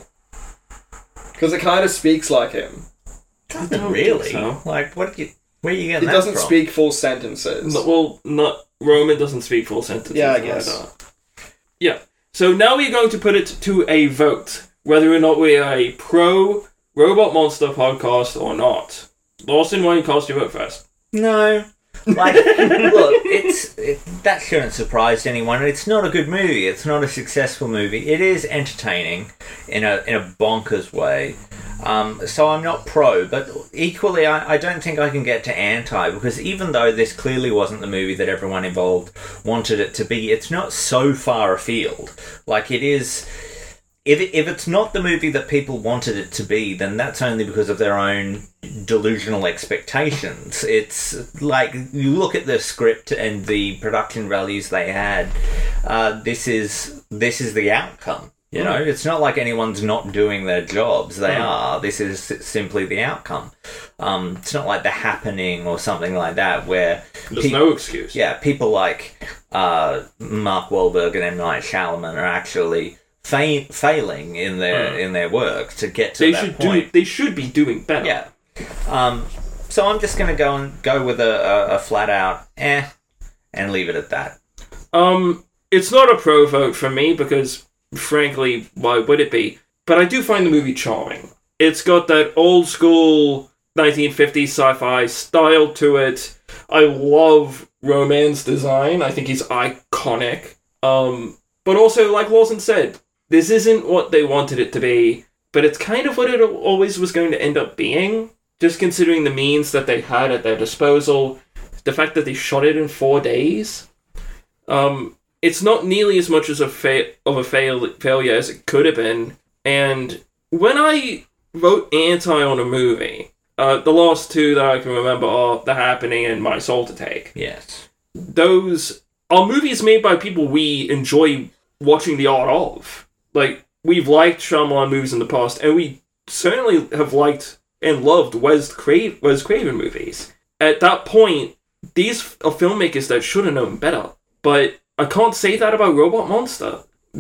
S3: Because it kind of speaks like him.
S2: Doesn't
S1: I don't
S2: really.
S1: think so.
S2: Like, what? You, where are you
S3: It
S2: getting that
S3: doesn't
S2: from?
S3: speak full sentences.
S1: No, well, not Roman doesn't speak full sentences.
S3: Yeah, I guess.
S1: either. Yeah. So now we're going to put it to a vote whether or not we are a pro Robot Monster podcast or not. Lawson, why don't you cast your vote first?
S2: No. Like, look, it's it, that shouldn't surprise anyone. It's not a good movie. It's not a successful movie. It is entertaining in a in a bonkers way. Um, so I'm not pro, but equally, I, I don't think I can get to anti, because even though this clearly wasn't the movie that everyone involved wanted it to be, it's not so far afield. Like, it is. If it, if it's not the movie that people wanted it to be, then that's only because of their own delusional expectations. It's like, you look at the script and the production values they had. Uh, this is this is the outcome. You know, it's not like anyone's not doing their jobs. They are. This is simply the outcome. Um, it's not like The Happening or something like that, where
S1: There's
S2: pe-
S1: no excuse.
S2: yeah, people like uh, Mark Wahlberg and M. Night Shyamalan are actually fa- failing in their
S1: Mm.
S2: in their work to get to
S1: They
S2: that
S1: should
S2: point.
S1: do. They should be doing better.
S2: Yeah. Um, so I'm just going to go and go with a, a, a flat out eh, and leave it at that.
S1: Um, it's not a pro vote for me because, frankly, why would it be? But I do find the movie charming. It's got that old school nineteen fifties sci-fi style to it. I love Roman's design. I think he's iconic. Um, but also, like Lawson said, this isn't what they wanted it to be, but it's kind of what it always was going to end up being. Just considering the means that they had at their disposal, the fact that they shot it in four days. Um, it's not nearly as much as a fa- of a fail- failure as it could have been. And when I vote anti on a movie, uh, the last two that I can remember are The Happening and My Soul to Take.
S2: Yes.
S1: Those are movies made by people we enjoy watching the art of. Like, we've liked Shyamalan movies in the past, and we certainly have liked and loved Wes, Cra- Wes Craven movies. At that point, these are filmmakers that should have known better. But I can't say that about Robot Monster.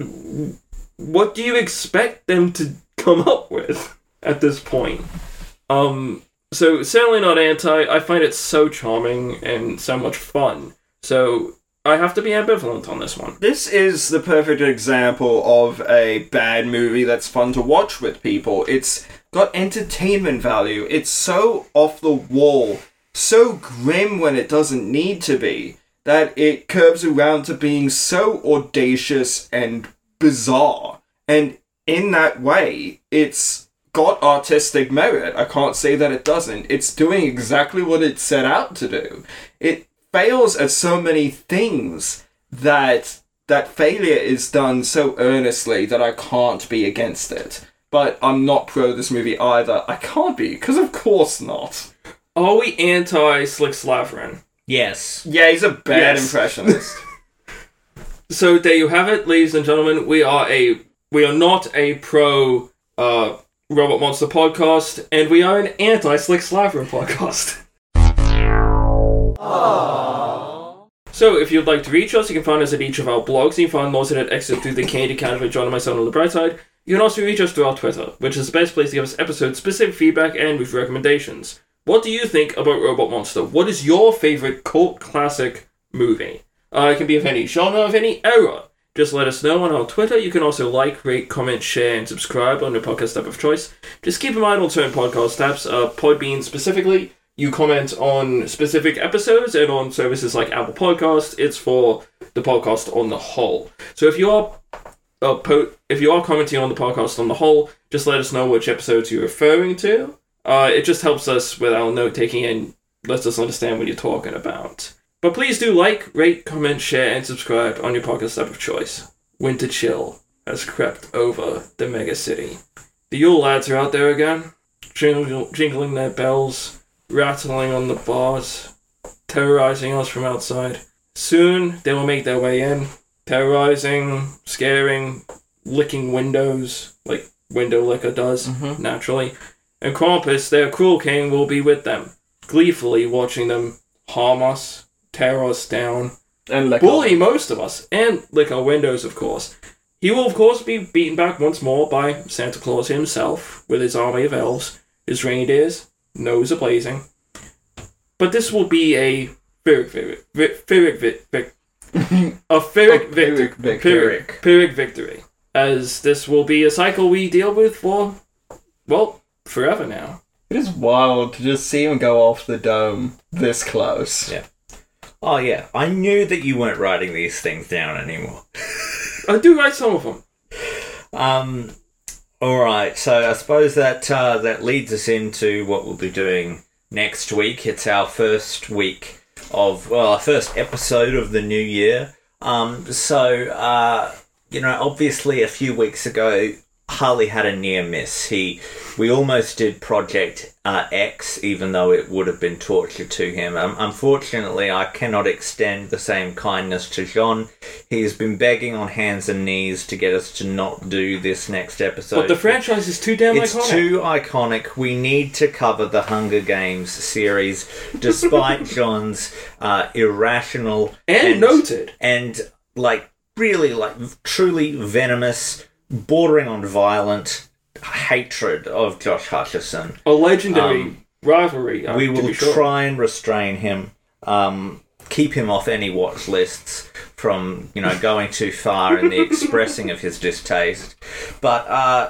S1: What do you expect them to come up with at this point? Um, so certainly not anti. I find it so charming and so much fun. So I have to be ambivalent on this one.
S3: This is the perfect example of a bad movie that's fun to watch with people. It's got entertainment value. It's so off the wall, so grim when it doesn't need to be, that it curves around to being so audacious and bizarre. And in that way, it's got artistic merit. I can't say that it doesn't. It's doing exactly what it set out to do. It fails at so many things that that failure is done so earnestly that I can't be against it. But I'm not pro this movie either. I can't be, because of course not.
S1: Are we anti Slick Slaverin?
S2: Yes.
S3: Yeah, he's a bad
S1: Yes.
S3: impressionist.
S1: So there you have it, ladies and gentlemen. We are a we are not a pro uh, Robot Monster podcast, and we are an anti Slick Slaverin podcast. So, if you'd like to reach us, you can find us at each of our blogs. You can find Lawson at Exit Through the Candy Can with John and myself on the bright side. You can also reach us through our Twitter, which is the best place to give us episode-specific feedback and with recommendations. what do you think about Robot Monster? What is your favorite cult classic movie? Uh, it can be of any genre, of any era. Just let us know on our Twitter. You can also like, rate, comment, share, and subscribe on your podcast app of choice. Just keep in mind on certain podcast apps, uh, Podbean specifically, you comment on specific episodes, and on services like Apple Podcasts, it's for the podcast on the whole. So if you are uh, po- if you are commenting on the podcast on the whole, just let us know which episodes you're referring to. Uh, it just helps us with our note-taking and lets us understand what you're talking about. But please do like, rate, comment, share, and subscribe on your podcast app of choice. Winter chill has crept over the mega city. The Yule lads are out there again, jingle- jingling their bells, rattling on the bars, terrorizing us from outside. Soon they will make their way in, terrorizing, scaring, licking windows, like window licker does,
S3: Mhm.
S1: naturally. And Krampus, their cruel king, will be with them, gleefully watching them harm us, tear us down,
S3: And like
S1: bully most of us, and lick our windows, of course. He will, of course, be beaten back once more by Santa Claus himself, with his army of elves, his reindeers, nose a-blazing. But this will be a Pyrrhic victory. Pyrrhic victory. A Pyrrhic victory.
S3: Pyrrhic victory.
S1: Pyrrhic victory. As this will be a cycle we deal with for, well, forever now.
S3: It is wild to just see him go off the dome this close.
S2: Yeah. Oh, yeah. I knew that you weren't writing these things down anymore.
S1: I do write some of them.
S2: Um, all right. So I suppose that uh, that leads us into what we'll be doing next week. It's our first week of, well, our first episode of the new year. Um, so, uh, you know, obviously a few weeks ago, Harley had a near miss. He, we almost did Project uh, X, even though it would have been torture to him. Um, unfortunately, I cannot extend the same kindness to Jean. He has been begging on hands and knees to get us to not do this next episode.
S1: But the franchise is too damn
S2: It's
S1: iconic.
S2: too iconic. We need to cover the Hunger Games series, despite John's uh, irrational
S1: And noted.
S2: and like really like truly venomous, bordering on violent hatred of Josh Hutcherson.
S1: A legendary
S2: Um,
S1: rivalry. uh,
S2: We
S1: to
S2: will
S1: be sure.
S2: try and restrain him, um, keep him off any watch lists from, you know, going too far in the expressing of his distaste. But uh,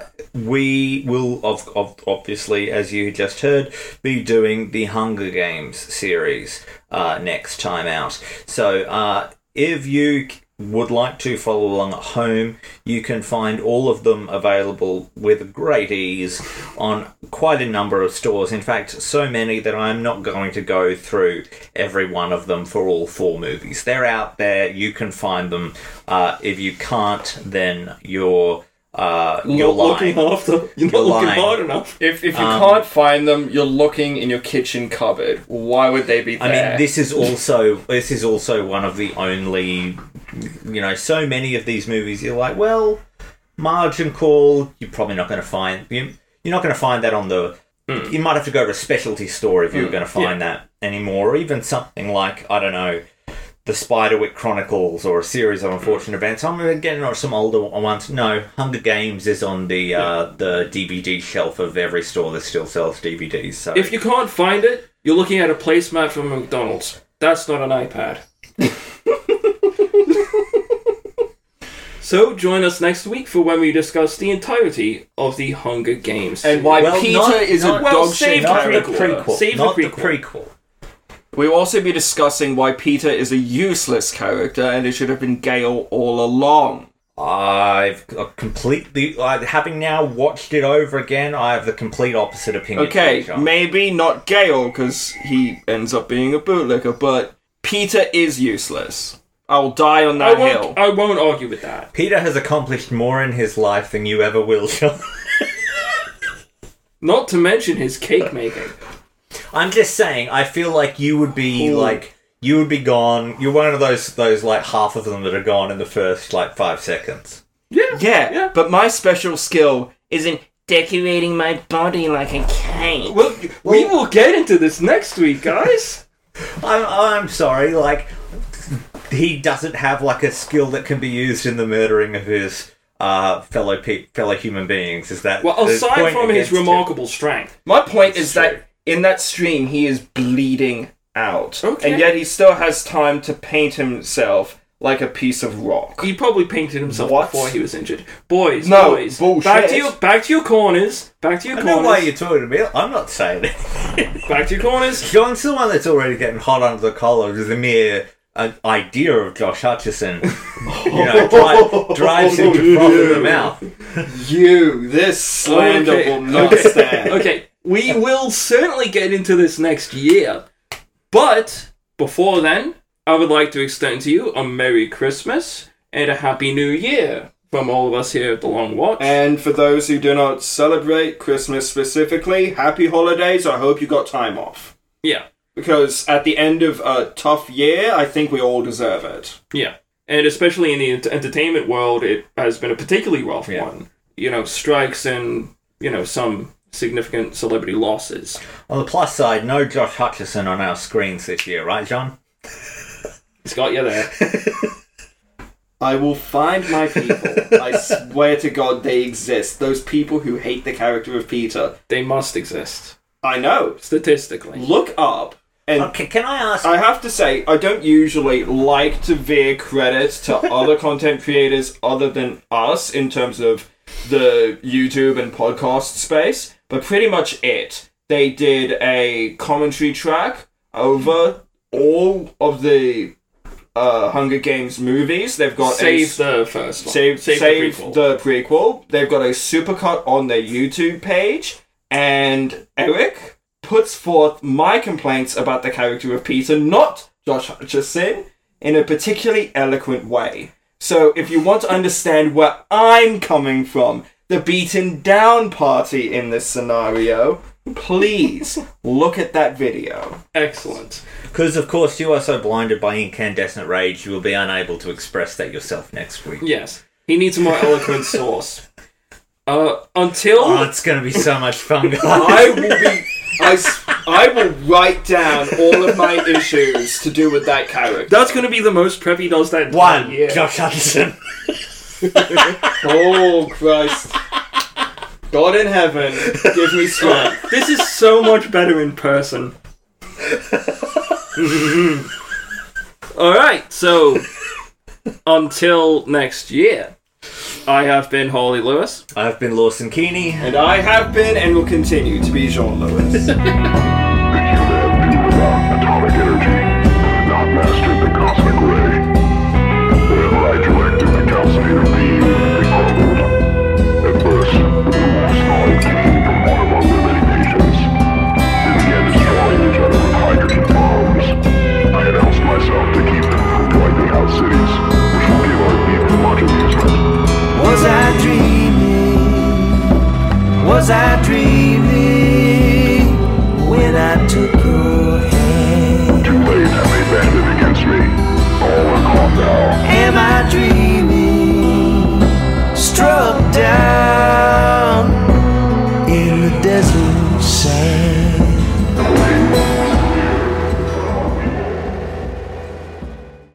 S2: we will, of, of, obviously, as you just heard, be doing the Hunger Games series uh, next time out. So uh, if you would like to follow along at home, you can find all of them available with great ease on quite a number of stores. In fact, so many that I'm not going to go through every one of them for all four movies. They're out there. You can find them. Uh, if you can't, then you're uh,
S1: You're
S2: you're
S1: not looking
S2: lying.
S1: after. You're not
S2: You're
S1: looking
S2: lying.
S1: hard enough.
S3: If if you
S2: Um,
S3: can't find them, you're looking in your kitchen cupboard. Why would they be there?
S2: I mean, this is also this is also one of the only, you know, so many of these movies. You're like, well, margin call. You're probably not going to find. You, you're not going to find that on the.
S1: Mm.
S2: You might have to go to a specialty store if you were
S1: Mm,
S2: going to find that anymore, or even something like, I don't know, the Spiderwick Chronicles or a series of unfortunate events. I'm getting on some older ones. No, Hunger Games is on the uh, the D V D shelf of every store that still sells D V Ds. So
S1: If you can't find it, you're looking at a placemat from McDonald's. That's not an iPad. So join us next week for when we discuss the entirety of the Hunger Games.
S3: And why
S2: Well,
S3: Peter
S2: not-
S3: is
S2: not-
S3: a
S1: well,
S3: dog
S1: save
S3: shit
S1: the
S2: not the
S3: character.
S2: prequel,
S1: Save the
S2: not the
S1: prequel.
S2: prequel.
S3: We'll also be discussing why Peter is a useless character and it should have been Gale all along.
S2: I've got completely, uh, having now watched it over again, I have the complete opposite opinion.
S3: Okay,
S2: to John.
S3: maybe not Gale because he ends up being a bootlicker, but Peter is useless. I'll die on
S1: I
S3: that hill.
S1: won't, I won't argue with that.
S2: Peter has accomplished more in his life than you ever will, John.
S1: Not to mention his cake making.
S2: I'm just saying, I feel like you would be
S3: Ooh.
S2: like, you would be gone. You're one of those, those like half of them that are gone in the first like five seconds.
S1: Yeah,
S3: Yeah,
S1: yeah.
S3: but my special skill is in decorating my body like a cake.
S1: Well, we will get into this next week, guys.
S2: I'm, I'm sorry, like, he doesn't have like a skill that can be used in the murdering of his uh, fellow pe- fellow human beings. Is that
S1: Well,
S2: the
S1: aside
S2: point
S1: from his
S2: against him?
S1: remarkable strength.
S3: My point is
S2: True.
S3: that in that stream, he is bleeding out.
S1: Okay.
S3: And yet he still has time to paint himself like a piece of rock.
S1: He probably painted himself
S3: What?
S1: before he was injured. Boys,
S3: No,
S1: boys,
S3: bullshit.
S1: back to your back to your corners. Back to your
S2: I
S1: corners.
S2: know why you're talking to me. I'm not saying it.
S1: Back to your corners.
S2: John's the one that's already getting hot under the collar with the mere uh, idea of Josh Hutcherson. you know, drive, drives him to froth in the mouth.
S3: You, this slander
S1: Okay,
S3: will not
S1: okay,
S3: stand.
S1: Okay, we will certainly get into this next year. But before then, I would like to extend to you a Merry Christmas and a Happy New Year from all of us here at The Long Watch.
S3: And for those who do not celebrate Christmas specifically, happy holidays. I hope you got time off.
S1: Yeah,
S3: Because at the end of a tough year, I think we all deserve it.
S1: yeah. And especially in the ent- entertainment world, it has been a particularly rough
S2: Yeah.
S1: one. You know, strikes and, you know, some significant celebrity losses.
S2: On the plus side, no Josh Hutcherson on our screens this year, right, John?
S1: It's got you there.
S3: I will find my people. I swear to God they exist. Those people who hate the character of Peter.
S1: They must exist.
S3: I know.
S1: Statistically.
S3: Look up. And
S2: Okay, can I ask?
S3: I have to say, I don't usually like to veer credit to other content creators other than us in terms of the YouTube and podcast space, but pretty much it. They did a commentary track over all of the uh, Hunger Games movies. They've got
S1: Save
S3: a,
S1: the first one.
S3: Save,
S1: Save,
S3: save
S1: the prequel.
S3: the prequel. They've got a supercut on their YouTube page, and Eric puts forth my complaints about the character of Peter, not Josh Hutcherson, in a particularly eloquent way. So if you want to understand where I'm coming from, the beaten down party in this scenario, please look at that video.
S1: Excellent.
S2: Because, of course, you are so blinded by incandescent rage, you will be unable to express that yourself next week.
S1: Yes. He needs a more eloquent source. Uh, until...
S2: Oh, it's going to be so much fun, guys.
S3: I will be... I, s- I will write down all of my issues to do with that character.
S1: That's going to be the most prep he does that
S2: One,
S1: year.
S2: Josh Hutcherson.
S3: Oh, Christ. God in heaven, give me strength.
S1: This is so much better in person. Alright, so until next year, I have been Holly Lewis.
S2: I've been Lawson Keeney.
S3: And I have been and will continue to be Jean Lewis.
S4: Atomic energy, not mastered the cosmic ray. Whenever I directed the calcinator beam, they crumbled. At first, the most knowledge came from one of our remedy patients. They began destroying each other with hydrogen bombs. I announced myself to keep them from wiping out cities, which will give our people much amusement.
S7: Was I dreaming? Was I dreaming when I took your hand?
S4: Too late, have they banded against me. All are calm now.
S7: Am I dreaming?